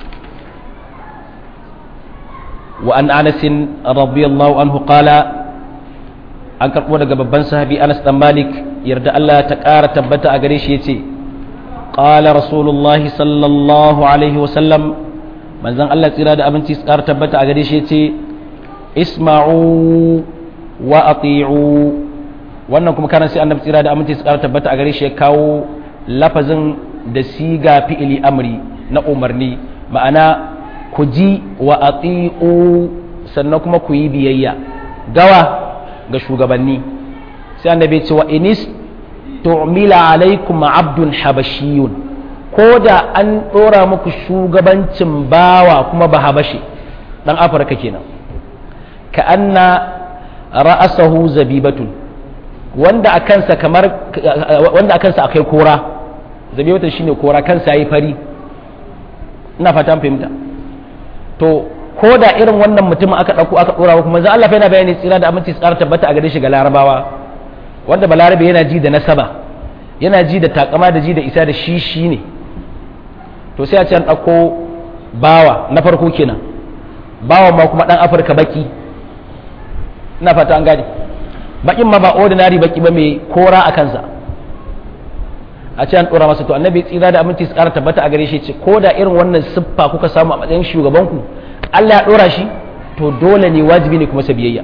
wa an Anas radiyallahu anhu qala an karbo daga babban sahabi Anas dan Malik yarda Allah ta ƙara tabbata a gare shi yace qala rasulullahi sallallahu alaihi wasallam manzon Allah tsira da abinci su ƙara tabbata a gare shi yace isma'u wa ati'u wannan kuma kana sai annabi tsira da aminci su ƙara tabbata a gare shi ya kawo lafazin da siga fi'ili amri na umarni ma'ana ku ji wa ati'u sannan kuma ku yi biyayya gawa ga shugabanni sai annabi ya ce wa inis tu'mila alaikum abdun habashiyun ko da an dora muku shugabancin bawa kuma ba habashi dan afirka kenan ka anna ra'asahu zabibatun wanda a kansa kamar wanda a kansa akai kora zabibatun shine kora kansa yayi fari ina fata an fahimta to ko da irin wannan mutumin aka dauko aka dora kuma manzo Allah fa yana bayani tsira da aminci tsara tabbata a gare shi ga larabawa wanda balarabe yana ji da nasaba yana ji da takama da ji da isa da shi shi ne to sai a ce an ɗauko bawa na farko kenan bawa ma kuma ɗan afirka baki ina fata an gane bakin ma ba ordinary baki ba mai kora a kansa a ce an ɗora masa to annabi tsira da aminci tsara tabbata a gare shi ce ko da irin wannan siffa kuka samu a matsayin shugabanku Allah ya ɗora shi to dole ne wajibi ne kuma sa biyayya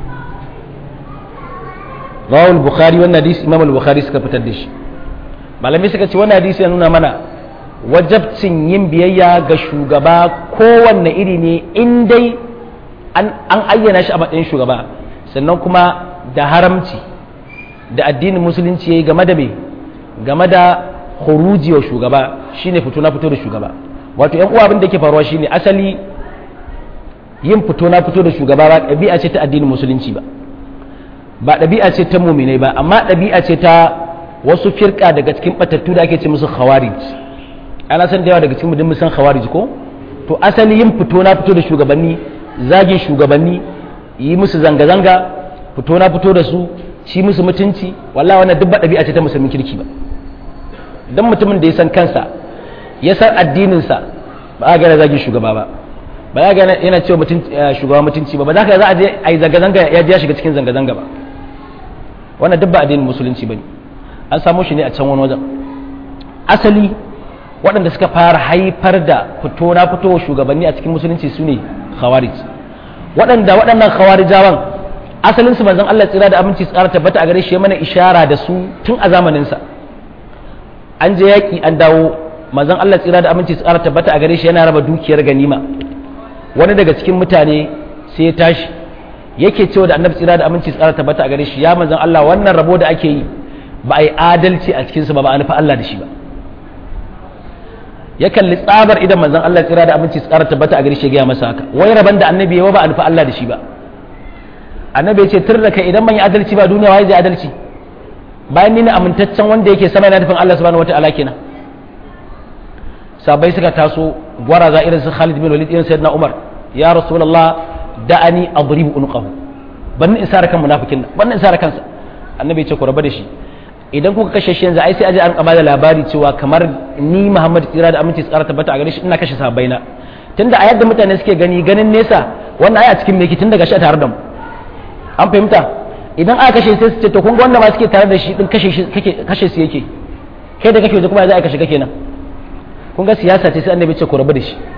rawal bukhari wannan hadisi imam al-bukhari suka fitar da shi malamai suka ce wannan hadisi ya nuna mana wajabcin yin biyayya ga shugaba kowanne iri ne in dai an ayyana shi a matsayin shugaba sannan kuma da haramci da addinin musulunci yayi game da me game da khuruji wa shugaba shine fito na fito da shugaba wato yan uwa abin da yake faruwa shine asali yin fito na fito da shugaba ba ɗabi'a ce ta addinin musulunci ba ba ɗabi'a ce ta muminai ba amma ɗabi'a ce ta wasu firka daga cikin batattu da ake ce musu khawarij ana san da yawa daga cikin mu san khawarij ko to asali yin fito na fito da shugabanni zagin shugabanni yi musu zanga-zanga fito na fito da su ci musu mutunci wallahi wannan duk ba ɗabi'a ce ta musulmin kirki ba dan mutumin da ya san kansa ya san addinin sa ba a ga zagin shugaba ba ba za ga yana cewa shugaba mutunci ba ba za ka za a je a yi zanga-zanga ya je ya shiga cikin zanga-zanga ba wannan duk ba addinin musulunci bane an samu shi ne a can wani wajen asali waɗanda suka fara haifar da fito na fito shugabanni a cikin musulunci su ne khawarij waɗanda waɗannan khawarijawan asalin su manzon Allah tsira da aminci tsara tabbata a gare shi ya mana ishara da su tun a zamanin sa an je yaki an dawo manzon Allah tsira da aminci tsara tabbata a gare shi yana raba dukiyar ganima wani daga cikin mutane sai ya tashi yake cewa da annabi tsira da aminci tsara tabbata a gare shi ya manzon Allah wannan rabo da ake yi ba a yi adalci a cikinsa ba ba a nufi Allah da shi ba ya kalli tsabar idan manzon Allah tsira da aminci tsara tabbata a gare shi ya gaya masa haka wai rabon da annabi ya ba a nufi Allah da shi ba annabi ya ce tur da kai idan ban yi adalci ba duniya wai zai adalci bayan ni ne amintaccen wanda yake sama yana nufin Allah subhanahu wataala kenan. Sabai suka taso gwaraza irin su Khalid bin Walid irin sayyidina Umar, ya rasulullah da'ani adribu unqahu, ban in sare kan munafikin nan, ban in sare kansa. Annabi ya ce ku raba da shi, idan kuka kashe shi yanzu ai sai aje an kama da labari cewa kamar ni Muhammad tsira da aminci tsara tabbata a gare shi ina kashe sahabbai na. Tunda a yadda mutane suke gani ganin nesa wannan ai a cikin meki tun daga shi tare da mu, an fahimta. Idan aka kashe sai su ce to kun ga wanda ma suke tare da shi din kashe shi kake kashe su yake, kai da kake waje kuma za a kashe kake nan. Kun ga siyasa ce sai annabi ya ce ku rabu da shi,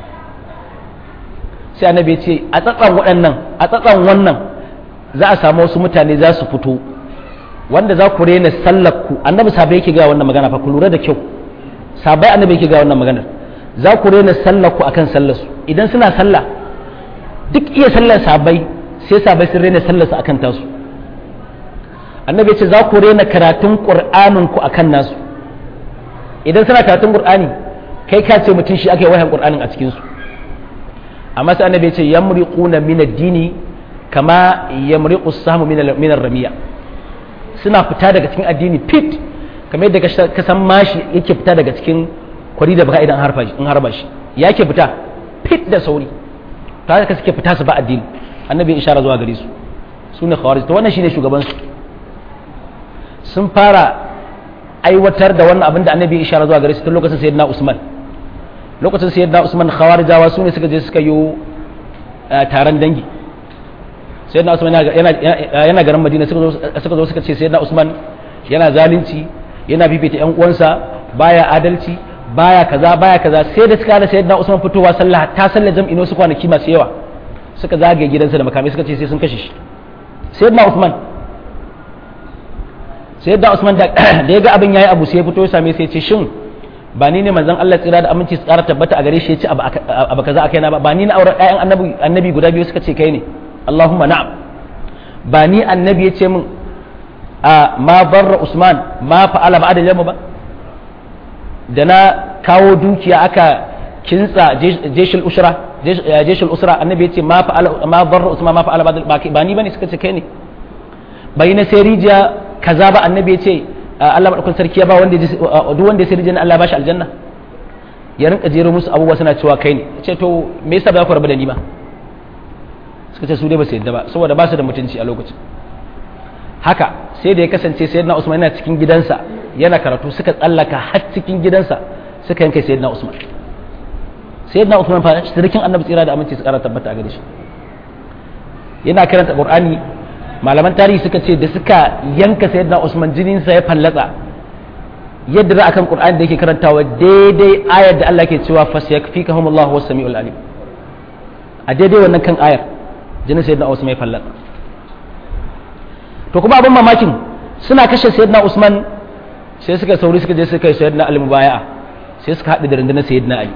sai annabi ya ce a tsatsan waɗannan a tsatsan wannan za a samu wasu mutane za su fito wanda za ku rena sallar ku. Annabi sabai yake ga wannan magana fa ku lura da kyau, sabai annabi yake ga wannan maganar, za ku rena sallar ku akan sallar su. Idan suna sallah duk iya sallar sabai sai sabai sun rena sallar su akan tasu. Annabi ya ce za ku rena karatun qur'anin ku akan nasu. Idan suna karatun qur'ani kai ka ce mutum shi ake wahan qur'anin a cikin su, amma sai annabi ya ce yamriquna min ad-dini kama yamriqu as-sahmu min ar-ramiya, suna fita daga cikin addini fit kamar yadda ka san mashi yake fita daga cikin kwari da baka idan harfa shi in harba shi yake fita fit da sauri, ta haka suke fita su ba addini. Annabi ya ishara zuwa gare su, sune khawarij. to wannan shine shugaban su, sun fara aiwatar da wannan abin da annabi ya ishara zuwa gare su tun lokacin sayyidina Usman. Lokacin sayyidina Usman khawarijawa su ne suka je suka yi taron dangi. Sayyidina Usman yana garin Madina, suka zo suka ce sayyidina Usman yana zalunci, yana bibita yan uwansa, baya adalci, baya kaza baya kaza. Sai da suka da sayyidina Usman fitowa sallah ta sallar jam'i ne su kwanaki masu yawa, suka zagaye gidansa da makamai suka ce sai sun kashe shi. Sayyidina Usman sayyidina Usman da ya ga abin yayi abu sai ya fito ya same sai ya ce shin ba ni ne manzon Allah tsira da aminci tsara tabbata a gare shi ya ce abu kaza akai na ba ba ni na auren ɗayan annabi annabi guda biyu suka ce kai ne. Allahumma na'am. Ba ni annabi ya ce min a ma barra Usman ma fa'ala ba'da yamma ba, da na kawo dukiya aka kintsa jeshul usra jeshul usra annabi ya ce ma fa'ala ma barra Usman ma fa'ala ba'da ba ni bane suka ce kai ne. bai na sai rijiya kaza ba annabi ya ce Allah madaukakin sarki ya ba wanda duk wanda ya sai rijiya Allah ba shi aljanna. Ya rinka jero musu abubuwa suna cewa kai ne. Ya ce to me yasa ba ku rabu da ni ba? Suka ce su dai ba su yadda ba saboda ba su da mutunci a lokacin. Haka sai da ya kasance sayyidina Usman yana cikin gidansa yana karatu, suka tsallaka har cikin gidansa suka yanke sayyidina Usman. Sayyidina Usman fa sirkin annabi tsira da aminci su kara tabbata a gare shi. Yana karanta Qur'ani, malaman tarihi suka ce da suka yanka sayyidina Usman jininsa ya fallatsa yadda za akan Qur'ani da yake karantawa daidai ayar da Allah ke cewa fasyakfikahumullahu was-sami'ul alim, a daidai wannan kan ayar jinin sayyidina Usman ya fallatsa. To kuma abin mamakin suna kashe sayyidina Usman sai suka sauri suka je suka yi sayyidina Ali mubaya'a, sai suka haɗu da rundunar sayyidina Ali.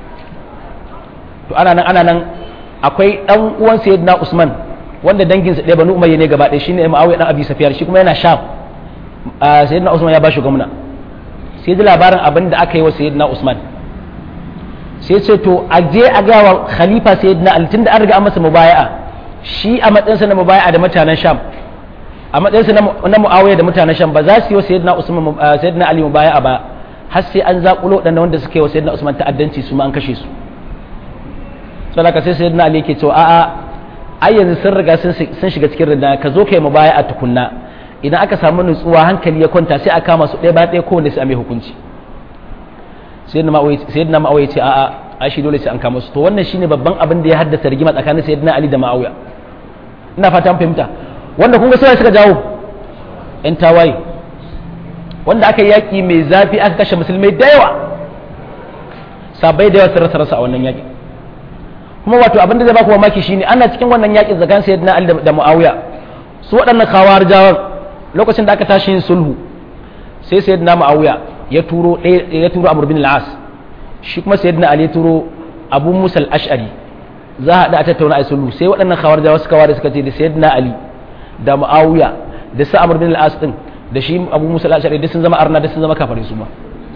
To ana nan ana nan akwai dan uwan sayyidina Usman wanda danginsa ɗaya banu umayya ne gaba ɗaya shine Muawiya dan Abi Sufyan, shi kuma yana Sham. Sayyidina Usman ya bashi gwamna, sai ji labarin abin da aka yi wa sayyidina Usman, sai ce to a je a ga wa khalifa sayyidina Ali tunda an riga an masa mubaya'a, shi a matsayinsa na mubaya'a da mutanen Sham, a matsayinsa na Muawiya da mutanen Sham ba za su yi wa sayyidina Usman sayyidina Ali mubaya'a ba har sai an zakulo dan wanda suka yi wa sayyidina Usman ta'addanci su ma an kashe su. Saboda sai sayyidina Ali yake cewa a'a ai yanzu sun riga sun shiga cikin rinda, ka zo kai mubaya'a tukunna, idan aka samu nutsuwa hankali ya kwanta sai a kama su ɗaya ba ɗaya kowanne sai a mai hukunci. Sayyidina Muawiya ce a'a ai shi dole sai an kama su. To wannan shine babban abin da ya haddasa rigima tsakanin sayyidina Ali da Muawiya. Ina fata an fahimta. Wanda kun ga sai suka jawo ƴan tawaye, wanda aka yaki mai zafi aka kashe musulmai da yawa, sabai da yawa sun rasa rasa a wannan yaki. Kuma wato abin da zai baku mamaki shine ana cikin wannan yakin tsakanin sayyidina Ali da Muawiya, su waɗannan khawarijawan lokacin da aka tashi yin sulhu sai sayyidina Muawiya ya turo ya turo Amr bin al-As, shi kuma sayyidina Ali ya turo Abu Musa al-Ash'ari, za a hada a tattauna a sulhu. Sai waɗannan khawarijawa suka ware suka ce da sayyidina Ali da Muawiya da sa Amr bin al-As din da shi Abu Musa al-Ash'ari duk sun zama arna, duk sun zama kafare su ma.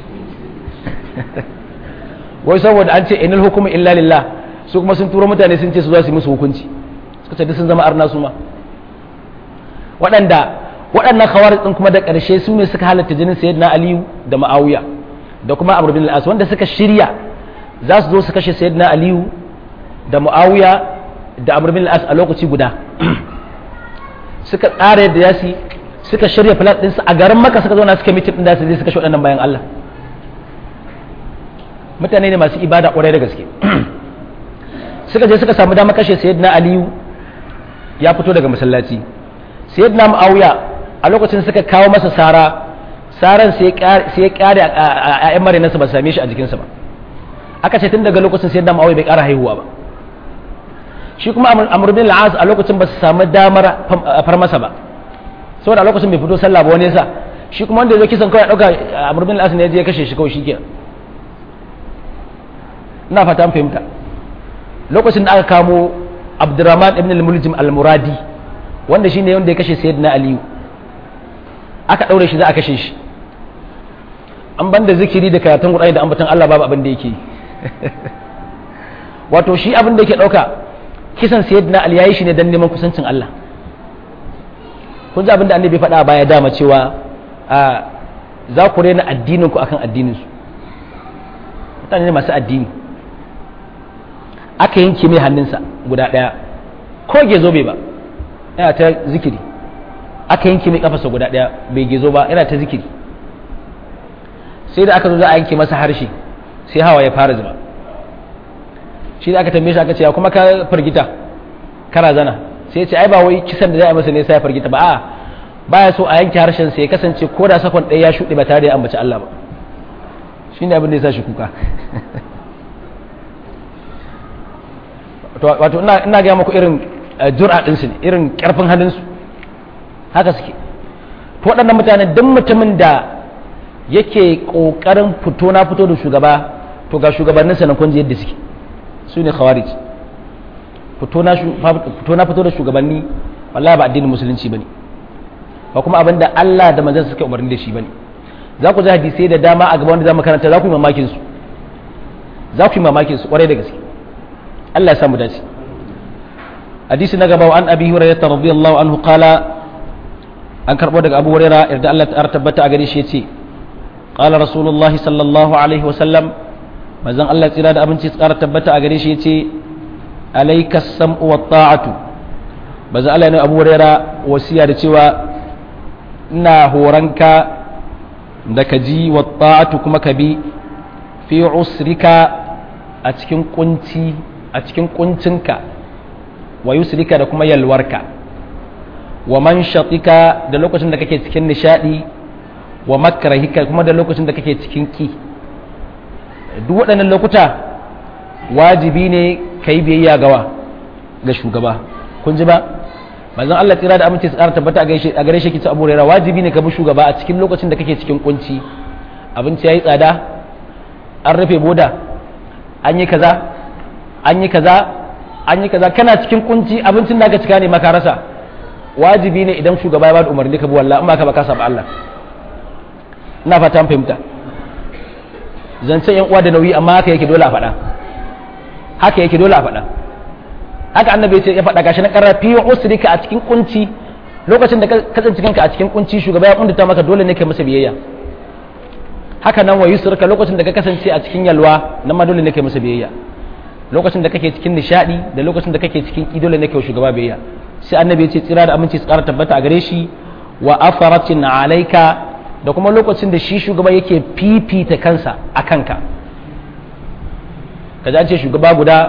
Wai saboda an ce inal hukmu illa lillah, su kuma sun turo mutane sun ce su za su yi musu hukunci, suka ce duk sun zama arna su ma. Waɗanda waɗannan khawarij din kuma da ƙarshe su ne suka halatta jinin sayyidina aliyu da ma'awiya da kuma amr bin al-as wanda suka shirya za su zo su kashe sayyidina aliyu da ma'awiya da amr bin al-as a lokaci guda suka tsara yadda ya si suka shirya flat ɗinsu a garin maka suka zauna suka mitin ɗin da su je su kashe waɗannan bayan Allah mutane ne masu ibada ƙwarai da gaske suka je suka samu damar kashe sayyidina aliyu ya fito daga masallaci sayyidina ma'awiya a lokacin suka kawo masa sara saran sai ya kare a ƴan marinansa ba su same shi a jikinsa ba aka ce tun daga lokacin sayyidina ma'awiya bai ƙara haihuwa ba shi kuma amr bin al-as a lokacin ba su samu damar far masa ba saboda a lokacin bai fito sallah ba wani yasa shi kuma wanda ya zo kisan kawai ya dauka amr bin al-as ne ya je ya kashe shi kawai shikenan ina fata an fahimta lokacin da aka kamo abdurrahman ibn al-muljim al-muradi wanda shine wanda ya kashe sayyidina aliyu aka daure shi za a kashe shi an banda zikiri da karatun qur'ani da ambaton Allah babu abin da yake wato shi abin da yake dauka kisan sayyidina ali yayi shi ne dan neman kusancin Allah kun ji abin da annabi faɗa baya dama cewa a za ku rena addinin ku akan addinin su mutane ne masu addini aka yanke mai hannunsa guda ɗaya ko gezo bai ba yana ta zikiri aka yanke mai kafarsa guda ɗaya bai gezo ba yana ta zikiri sai da aka zo za a yanke masa harshe sai hawa ya fara zuba shi da aka tambaye shi aka ce ya kuma ka firgita kara zana sai ya ce ai ba wai kisan da za a masa ne sai ya firgita ba a baya so a yanke harshen sai ya kasance ko da sakon ɗaya ya shuɗe ba tare da ya ambaci Allah ba shine abin da ya sa shi kuka wato ina gaya muku irin jur'a ɗinsu ne irin ƙarfin halinsu haka suke to waɗannan mutane duk mutumin da yake ƙoƙarin fito na fito da shugaba to ga shugabanninsa na kunji yadda suke su ne khawarij fito na fito da shugabanni wallahi ba addinin musulunci bane ba kuma abin da Allah da manzon suka umarni da shi bane za ku ji hadisai da dama a gaba wanda za mu karanta za ku yi mamakin su za ku yi mamakin su kwarai da gaske Allah ya samu dace hadisi na gaba wa an abi hurairah radiyallahu anhu qala an karbo daga abu hurairah irda Allah ta tabbata a gare shi yace qala rasulullah sallallahu alaihi wa sallam manzon Allah tsira da abinci tsara tabbata a gare shi yace alayka as-sam'u wat ta'atu manzon Allah ne abu hurairah wasiya da cewa ina horanka da kaji wat ta'atu kuma kabi fi usrika a cikin kunci a cikin kuncinka wa yusrika da kuma yalwarka wa manshatika da lokacin da kake cikin nishadi wa makrahika kuma da lokacin da kake cikin ki duk waɗannan lokuta wajibi ne kai biyayya gawa ga shugaba kun ji ba manzon Allah tsira da aminci tsara tabbata a gare shi kici Abu Hurairah wajibi ne ka bi shugaba a cikin lokacin da kake cikin kunci abinci yayi tsada an rufe boda an yi kaza an yi kaza an yi kaza kana cikin kunci abincin da ka cika ne maka rasa wajibi ne idan shugaba ya ba da umarni ka bi wallahi amma ka ba ka saba Allah ina fata an fahimta zancen yan uwa da nauyi amma haka yake dole a faɗa haka yake dole a faɗa haka annabi ya faɗa gashi na karra fi usrika a cikin kunci lokacin da ka tsinci kanka a cikin kunci shugaba ya kunduta maka dole ne kai masa biyayya haka nan wa yusrika lokacin da ka kasance a cikin yalwa nan ma dole ne kai masa biyayya lokacin da kake cikin nishadi da lokacin da kake cikin ki dole ne kai shugaba biyayya sai annabi ya ce tsira da aminci tsara tabbata a gare shi wa afaratin alaika da kuma lokacin da shi shugaba yake fifita kansa a kanka kaji an ce shugaba guda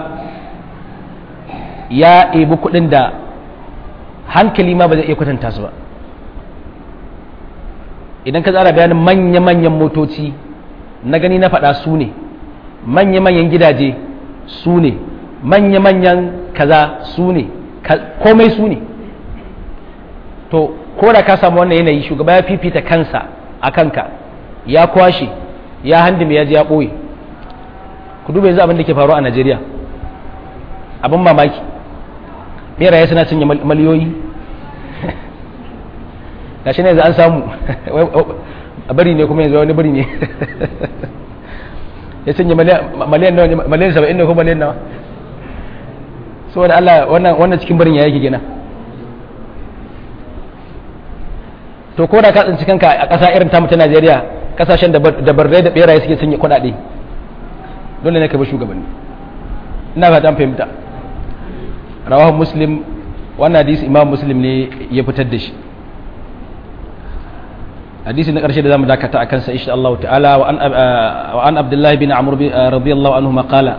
ya ɗebi kuɗin da hankali ma ba zai iya kwatanta su ba idan ka tsara bayanin manya-manyan motoci na gani na faɗa su ne manya-manyan gidaje su ne manya-manyan kaza su ne komai su ne to ko da ka samu wannan yanayi shugaba ya fifita kansa a kanka ya kwashe ya handime ya ji ya ɓoye ku duba yanzu abin da ke faru a Najeriya abin mamaki beraye suna cinye miliyoyi ga shi ne yanzu an samu a bari ne kuma yanzu wani bari ne ya cinye miliyan nawa miliyan saba'in ne ko miliyan nawa saboda Allah wannan cikin barin ya yake gina to ko da ka tsinci kanka a ƙasa irin tamu ta Najeriya ƙasashen da barrai da beraye suke sanya kuɗaɗe dole ne ka bi shugabanni ina fatan fahimta rawahu muslim wannan hadisi imam muslim ne ya fitar da shi hadisi na ƙarshe da zamu dakata a kansa insha Allah ta'ala wa an abdullahi bin amr radiyallahu anhu maqala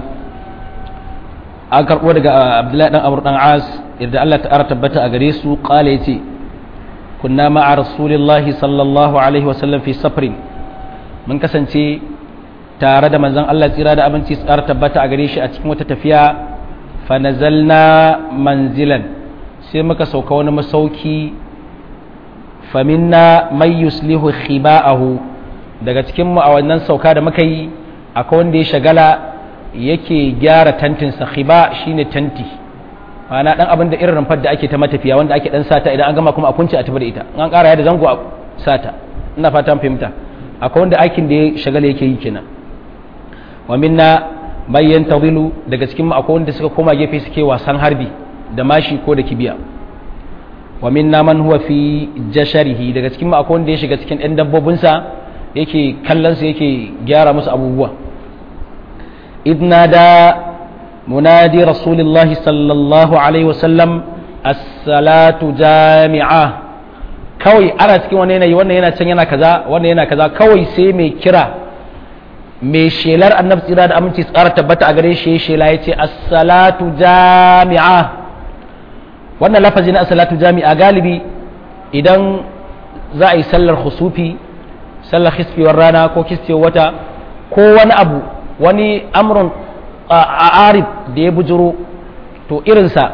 an karɓo daga abdullahi dan amr dan as idan Allah ta'ala tabbata a gare su qala yace kunna ma'a rasulillahi sallallahu alaihi wa sallam fi safrin mun kasance tare da manzon Allah tsira da abinci tsara tabbata a gare shi a cikin wata tafiya fa nazalna manzilan sai muka sauka wani masauki faminna may yuslihu khiba'ahu daga cikin mu a wannan sauka da muka yi akwai wanda ya shagala yake gyara tantinsa khiba shine tanti ma'ana dan abin da irin rumfar da ake ta matafiya wanda ake dan sata idan an gama kuma a kunce a tafi da ita an ƙara da zango a sata ina fatan fahimta akwai wanda aikin da ya shagala yake yi kenan wa minna may yantazilu daga cikin mu akwai wanda suka koma gefe suke wasan harbi da mashi ko da kibiya wa minna man huwa fi jasharihi daga cikin mu akwai wanda ya shiga cikin ɗan dabbobinsa yake kallon su yake gyara musu abubuwa idna da munadi rasulullahi sallallahu alaihi wasallam as-salatu jami'a kawai ana cikin wani yanayi wannan yana can yana kaza wannan yana kaza kawai sai mai kira mai shelar annabi tsira da aminci tsara tabbata a gare shi shela yace as-salatu jami'a wannan lafazi na as-salatu jami'a galibi idan za a yi sallar khusufi sallar hisfiyar rana ko kisfiyar wata ko wani abu wani amrun a arif da ya bujuro to irinsa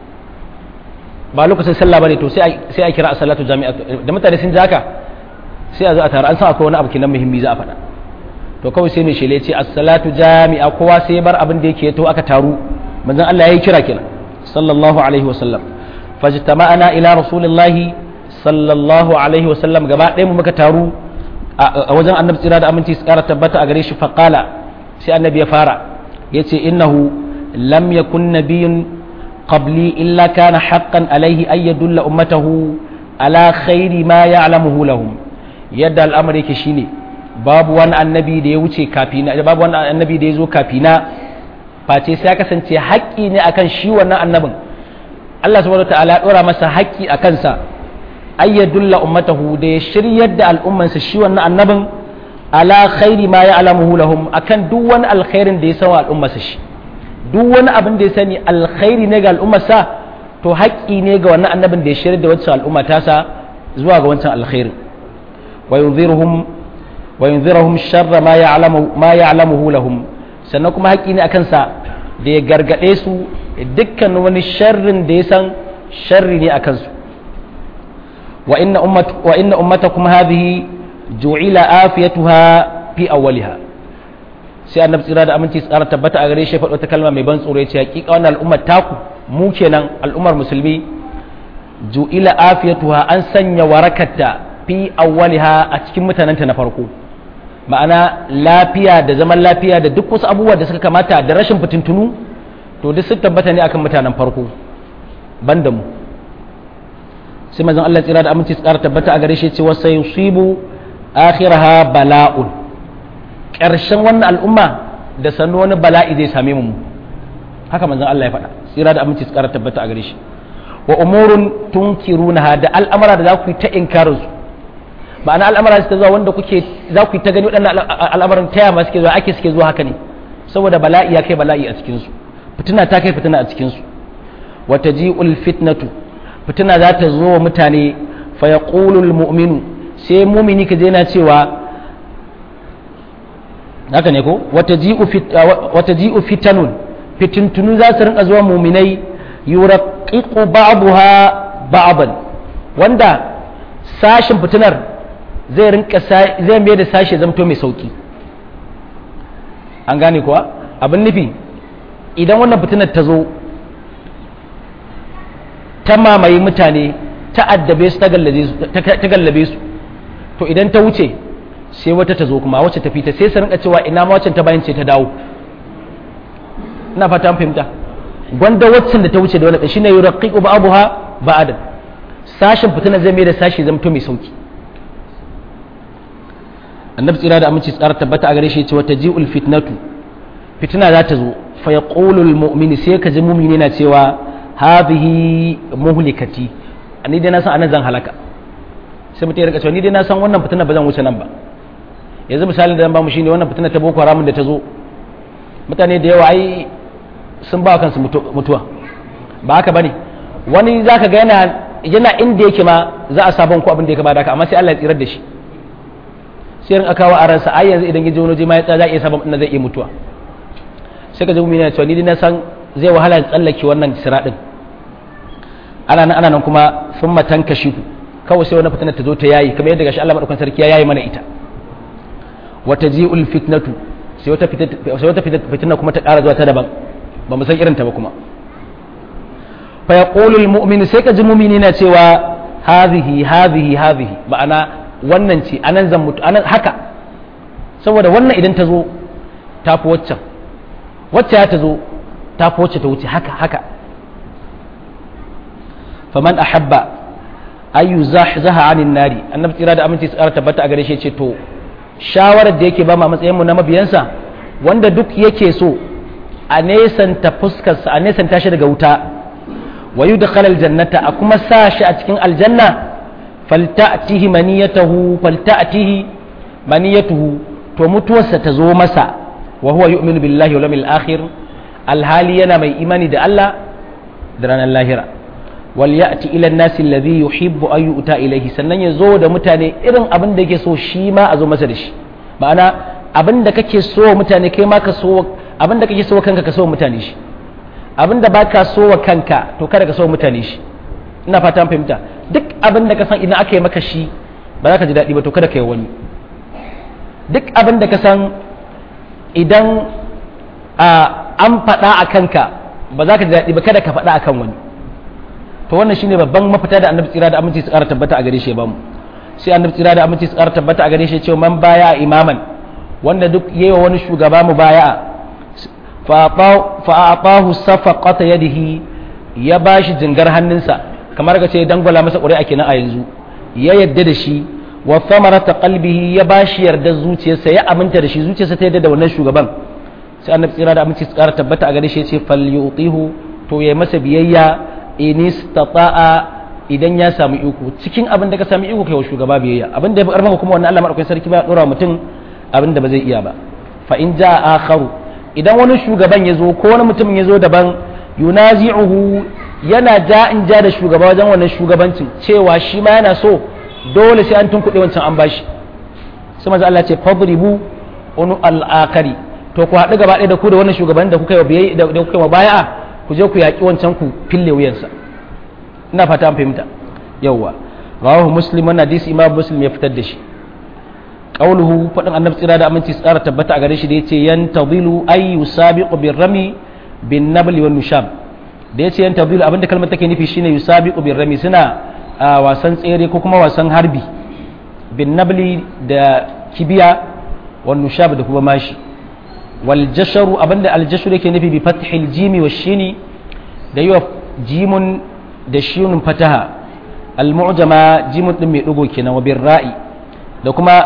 ba lokacin sallah bane to sai a kira as-salatu jami'a da mutane sun jaka sai a zo a tare an san akwai wani abu kenan muhimmi za a faɗa to kawai sai mai shele ce as-salatu jami'a kowa sai bar abin da yake to aka taru manzon Allah yayi kira kenan sallallahu alaihi wa sallam fajtama'ana ila rasulillahi sallallahu alaihi wa sallam gaba ɗaya mu muka taru a wajen annabi tsira da aminci su kara tabbata a gare shi faqala sai annabi ya fara yace innahu lam yakun nabiyyun qabli illa kana haqqan alaihi ay yadulla ummatahu ala khairi ma ya'lamuhu lahum yadda al'amari yake shine babu wani annabi da ya wuce kafina babu wani annabi da ya zo kafina face sai ya kasance haƙƙi ne akan shi wannan annabin Allah subhanahu wataala ya dora masa haƙƙi a kansa ay yadulla ummatahu da ya shiryar da al'ummansa shi wannan annabin ala khairi ma ya'lamuhu lahum akan duk wani alkhairin da ya sawa al'ummarsa shi duk wani abin da ya sani alkhairi ne ga al'ummarsa to haƙƙi ne ga wannan annabin da ya shirya da wancan al'umma tasa zuwa ga wancan alkhairin wa yunziruhum wa yunziruhum sharra ma ya'lamu ma ya'lamuhu lahum sannan kuma haƙƙi ne akan sa da ya gargade su dukkan wani sharrin da ya san sharri ne akan su wa inna ummat wa inna ummatakum hadhihi ju'ila afiyatuha fi awwaliha sai annabi tsira da aminci tsara tabbata a gare shi faɗo ta kalma mai ban tsoro yace hakika wannan al'ummar taku mu kenan al'ummar musulmi ju'ila afiyatuha an sanya warakarta fi awwaliha a cikin mutanenta na farko ma'ana lafiya da zaman lafiya da duk wasu abubuwa da suka kamata da rashin fitintunu to duk sun tabbata ne akan mutanen farko banda mu sai manzon Allah tsira da aminci tsara tabbata a gare shi yace wasa yusibu akhiraha bala'un ƙarshen wannan al'umma da sannu wani bala'i zai same mu haka manzon Allah ya faɗa tsira da aminci tsara tabbata a gare shi wa umurun tunkirunaha da al'amara da za ku yi ta inkarin su ma'ana al'amara su ta zuwa wanda kuke za ku yi ta gani waɗannan al'amarin taya ma suke zuwa ake suke zuwa haka ne saboda bala'i ya kai bala'i a cikin su fitina ta kai fitina a cikin su wa taji'ul fitnatu fitina za ta zo wa mutane fa yaqulul mu'minu sai mumini ka je na cewa haka ne ko wata ji'u fitanun fitintunu za su rinka zuwa muminai yuraqiqu ba'daha ba'dan wanda sashin fitinar zai rinka zai mai da sashi zamto mai sauki an gane kuwa abin nufi idan wannan fitinar ta zo ta mamaye mutane ta addabe su ta gallabe su to idan ta wuce sai wata ta zo kuma wacce ta fita sai su rinka cewa ina ma waccan ta bayan ce ta dawo ina fata an fahimta gwanda waccan da ta wuce da wannan shine yuraqiqu ba'daha ba'dan sashin fitina zai mai da sashi zamto mai sauki annabi tsira da aminci tsara tabbata a gare shi ce wata ji'ul fitnatu fitina za ta zo fa yaqulu almu'min sai ka ji mu'mini na cewa hadhihi muhlikati ni dai na san anan zan halaka sai mutum ya rika cewa ni dai na san wannan fitina ba zan wuce nan ba yanzu misalin da zan ba mu shine wannan fitina ta boko haramun da ta zo mutane da yawa ai sun ba kansu mutuwa ba haka bane wani zaka ga yana yana inda yake ma za a sabon ko abin da ya kama da haka amma sai Allah ya tsirar da shi sai rin akawa a ransa ai yanzu idan ya je wani waje ma ya za a iya sabon din zai iya mutuwa sai ka ji mu yana cewa ni dai na san zai wahala ya tsallake wannan siradin ana nan ana nan kuma sun matan kashi kawai sai wani fitina ta zo ta yayi kamar yadda gashi Allah madaukakin sarki ya yayi mana ita wata ji'ul fitnatu sai wata sai wata fitina kuma ta ƙara zuwa ta daban ba mu san irin ta ba kuma fa yaqulu al mu'min sai ka ji mu'mini na cewa hadhihi hadhihi hadhihi ma'ana wannan ce anan zan mutu anan haka saboda wannan idan ta zo ta fi waccan wacce ya ta zo ta fi wacce ta wuce haka haka faman ahabba ayu zahzaha anin nari annabi tsira da aminci tsara tabbata a gare shi ce to shawarar da yake ba ma matsayin mu na mabiyansa wanda duk yake so a nesanta fuskarsa a nesanta shi daga wuta wa yudkhala aljannata a kuma sa shi a cikin aljanna falta'tihi maniyatuhu falta'tihi maniyatuhu to mutuwarsa ta zo masa wa huwa yu'minu billahi wal yawmil akhir alhali yana mai imani da Allah da ranar lahira wal ya'ti ila an-nasi alladhi yuhibbu an yu'ta ilayhi sannan ya zo da mutane irin abin da yake so shi ma a zo masa da shi ma'ana abin da kake so mutane kai ma ka so abin da kake so kanka ka so mutane shi abin da baka so wa kanka to kada ka so mutane shi ina fata an fahimta duk abin da ka san idan aka yi maka shi ba za ka ji daɗi ba to kada ka yi wani duk abin da ka san idan an faɗa a kanka ba za ka ji daɗi ba kada ka faɗa a kan wani to wannan shine babban mafita da annabi tsira da aminci su ƙara tabbata a gare shi ba mu sai annabi tsira da aminci su ƙara tabbata a gare shi cewa man baya imaman wanda duk yayi wani shugaba mu baya fa'atahu safaqata yadihi ya bashi jingar hannunsa kamar ga ce dangwala masa ƙuri'a kenan a yanzu ya yadda da shi wa thamarata qalbihi ya bashi yarda zuciyarsa ya aminta da shi zuciyarsa ta yadda da wannan shugaban sai annabi tsira da aminci su ƙara tabbata a gare shi ya ce falyutihu to ya masa biyayya in istata'a idan ya samu iko cikin abin da ka samu iko kai wa shugaba biyayya abin da ya fi karfin kuma wannan Allah madaukakin sarki ba ya dora mutum abin da ba zai iya ba fa in jaa akharu idan wani shugaban ya zo ko wani mutumin ya zo daban yunazi'uhu yana ja in ja da shugaba wajen wannan shugabancin cewa shi ma yana so dole sai an tunkuɗe wancan an bashi sai manzo Allah ce fadribu unu al-akari to ku haɗu gaba ɗaya da ku da wannan shugaban da kuka yi da kuka yi bai'a ku je ku yaƙi wancan ku fille wuyansa ina fata an fahimta yawwa rawahu muslim wannan hadisi imam muslim ya fitar da shi qauluhu fadin annabi tsira da aminci tsara tabbata a gare shi da yace yantadilu ay yusabiqu birrami bin nabli wan nushab da yace yantadilu abinda kalmar take nufi shine yusabiqu birrami suna wasan tsere ko kuma wasan harbi bin nabli da kibiya wan nushab da kuma mashi wal jasharu abinda al jasharu yake nufi bi fathil jimi wash shini da yiwa jimun da shinun fataha al mu'jama jimun din mai dugo kenan wa bir ra'i da kuma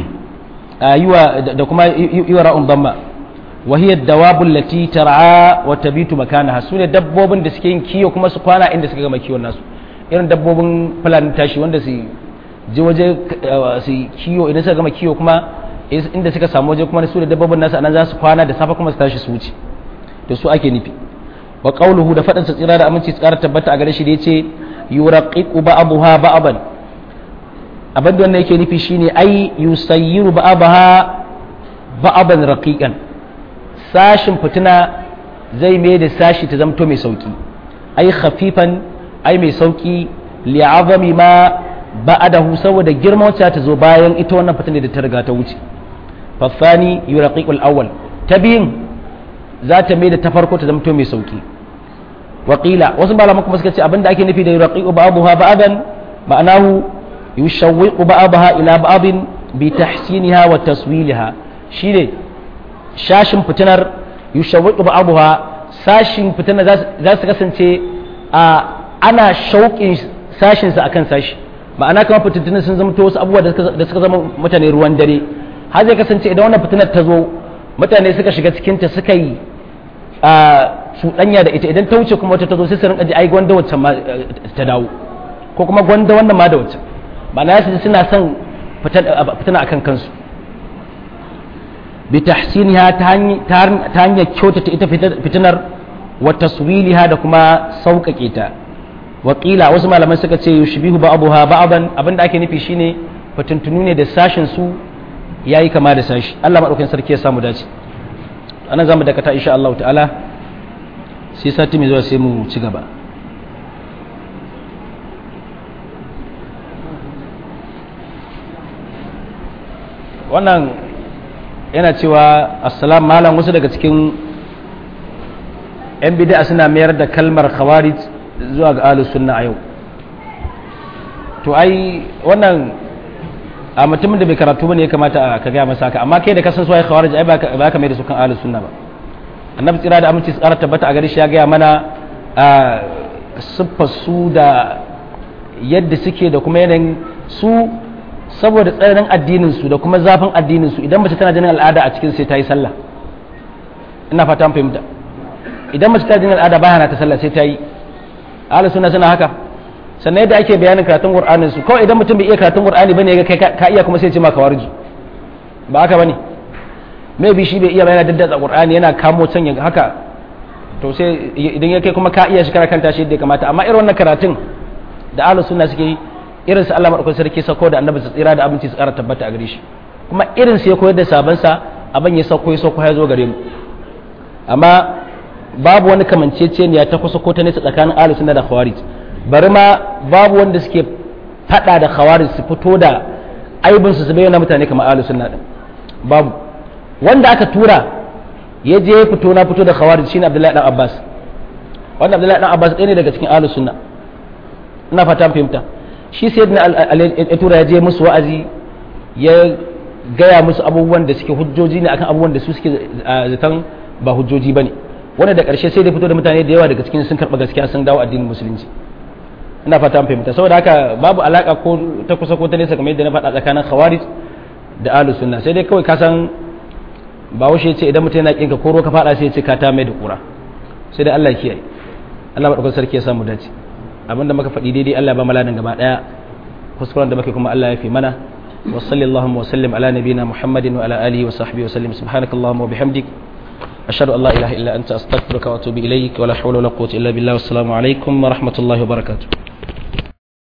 yiwa da kuma yiwa ra'un damma wa hiya dawabul lati tar'a wa tabitu makanaha sune dabbobin da suke yin kiyo kuma su kwana inda suka gama kiwon nasu irin dabbobin fulani tashi wanda su je waje su kiyo idan suka gama kiyo kuma inda suka samu waje kuma su da dabbobin nasu anan za su kwana da safa kuma su tashi su wuce da su ake nufi wa qawluhu da fadan sa tsira da aminci tsara tabbata a gare shi da yace yuraqiqu ba'daha ba'dan abin da wannan yake nufi shine ai yusayyiru ba'daha ba'dan raqiqan sashin fitina zai mai da sashi ta zamto mai sauki ai khafifan ai mai sauki li'azami ma ba'adahu saboda girman wacce ta zo bayan ita wannan fitina da ta riga ta wuce fafani yuraqiqul awwal tabiyin za ta mai da ta farko ta zamto mai sauki waqila wasu malaman kuma suka ce abinda ake nufi da yuraqiqu ba'daha ba'dan ma'anahu yushawwiqu ba'daha ila ba'din bi tahsiniha wa taswiliha shine shashin fitinar yushawwiqu ba'daha sashin fitinar za su kasance a ana shauƙin sashin sa akan sashi ma'ana kamar fitintunan sun zama wasu abubuwa da suka zama mutane ruwan dare har zai kasance idan wannan fitinar ta zo mutane suka shiga cikin ta suka yi a cuɗanya da ita idan ta wuce kuma wata ta zo sai su rinka ji ai gwanda wacce ma ta dawo ko kuma gwanda wannan ma da wacce ma'ana su suna son fitina akan kansu bi tahsiniha ta hanyar kyautata ita fitinar wa taswiliha da kuma sauƙaƙe ta wakila wasu malaman suka ce yushbihu ba'daha ba'dan abinda ake nufi shine fitintunu ne da sashin su yayi kama da sashi Allah madaukakin sarki ya samu dace anan zamu dakata insha Allah ta'ala sai sati mai zuwa sai mu ci gaba wannan yana cewa assalamu malam wasu daga cikin yan bid'a suna mayar da kalmar khawarij zuwa ga ahlus sunna a yau to ai wannan a mutumin da bai karatu bane ya kamata ka ga masa haka amma kai da kasan su ai khawarij ai ba ka mai da su kan ahlus sunna ba annabi tsira da aminci tsara tabbata a gare shi ya ga mana siffar su da yadda suke da kuma yanayin su saboda tsananin addinin su da kuma zafin addinin su idan mace tana jinin al'ada a cikin sai ta yi sallah ina fata an fahimta idan mace tana jinin al'ada ba hana ta sallah sai ta yi ahlus sunna suna haka sannan yadda ake bayanin karatun qur'anin su kawai idan mutum bai iya karatun qur'ani bane ya kai ka iya kuma sai ya ce maka warji ba haka bane maybe shi bai iya bayana daddatsa qur'ani yana kamo can ya haka to sai idan ya kai kuma ka iya shi kanta shi yadda ya kamata amma irin wannan karatun da ahlus sunna suke yi irin su Allah madaukakin sarki sako da annabi su tsira da abinci su ƙara tabbata a gare shi kuma irin su ya koyar da saban sa abin ya sako ya sako ya zo gare mu amma babu wani kamanceceniya ta kusa ko ta nesa tsakanin ahlus sunna da khawarij bari ma babu wanda suke fada da khawarij su fito da aibin su su bayyana mutane kamar ahlus sunna din babu wanda aka tura ya je ya fito na fito da khawarij shine Abdullahi dan Abbas wanda Abdullahi dan Abbas ɗaya ne daga cikin ahlus sunna ina fata fahimta shi sayyidina ya tura ya je musu wa'azi ya gaya musu abubuwan da suke hujjoji ne akan abubuwan da su suke zaton ba hujjoji bane wanda da ƙarshe sai da fito da mutane da yawa daga cikin sun karɓa gaskiya sun dawo addinin musulunci ina fata an fahimta saboda haka babu alaka ko ta kusa ko ta nesa kamar yadda na faɗa tsakanin khawarij da ahlus sunna sai dai kawai ka san ba washe ce idan mutum yana kinka ko ka faɗa sai ya ce ka ta mai da kura sai dai Allah ya kiyaye Allah madaukakin sarki ya samu dace abinda muka faɗi daidai Allah ya ba maladan gaba daya kuskuren da muke kuma Allah ya fi mana wa sallallahu wa sallim ala nabiyina muhammadin wa ala alihi wa sahbihi wa sallim subhanakallahumma wa bihamdik ashhadu an la ilaha illa anta astaghfiruka wa atubu ilaik wa la hawla wa la quwwata illa billah wassalamu alaikum wa rahmatullahi wa barakatuh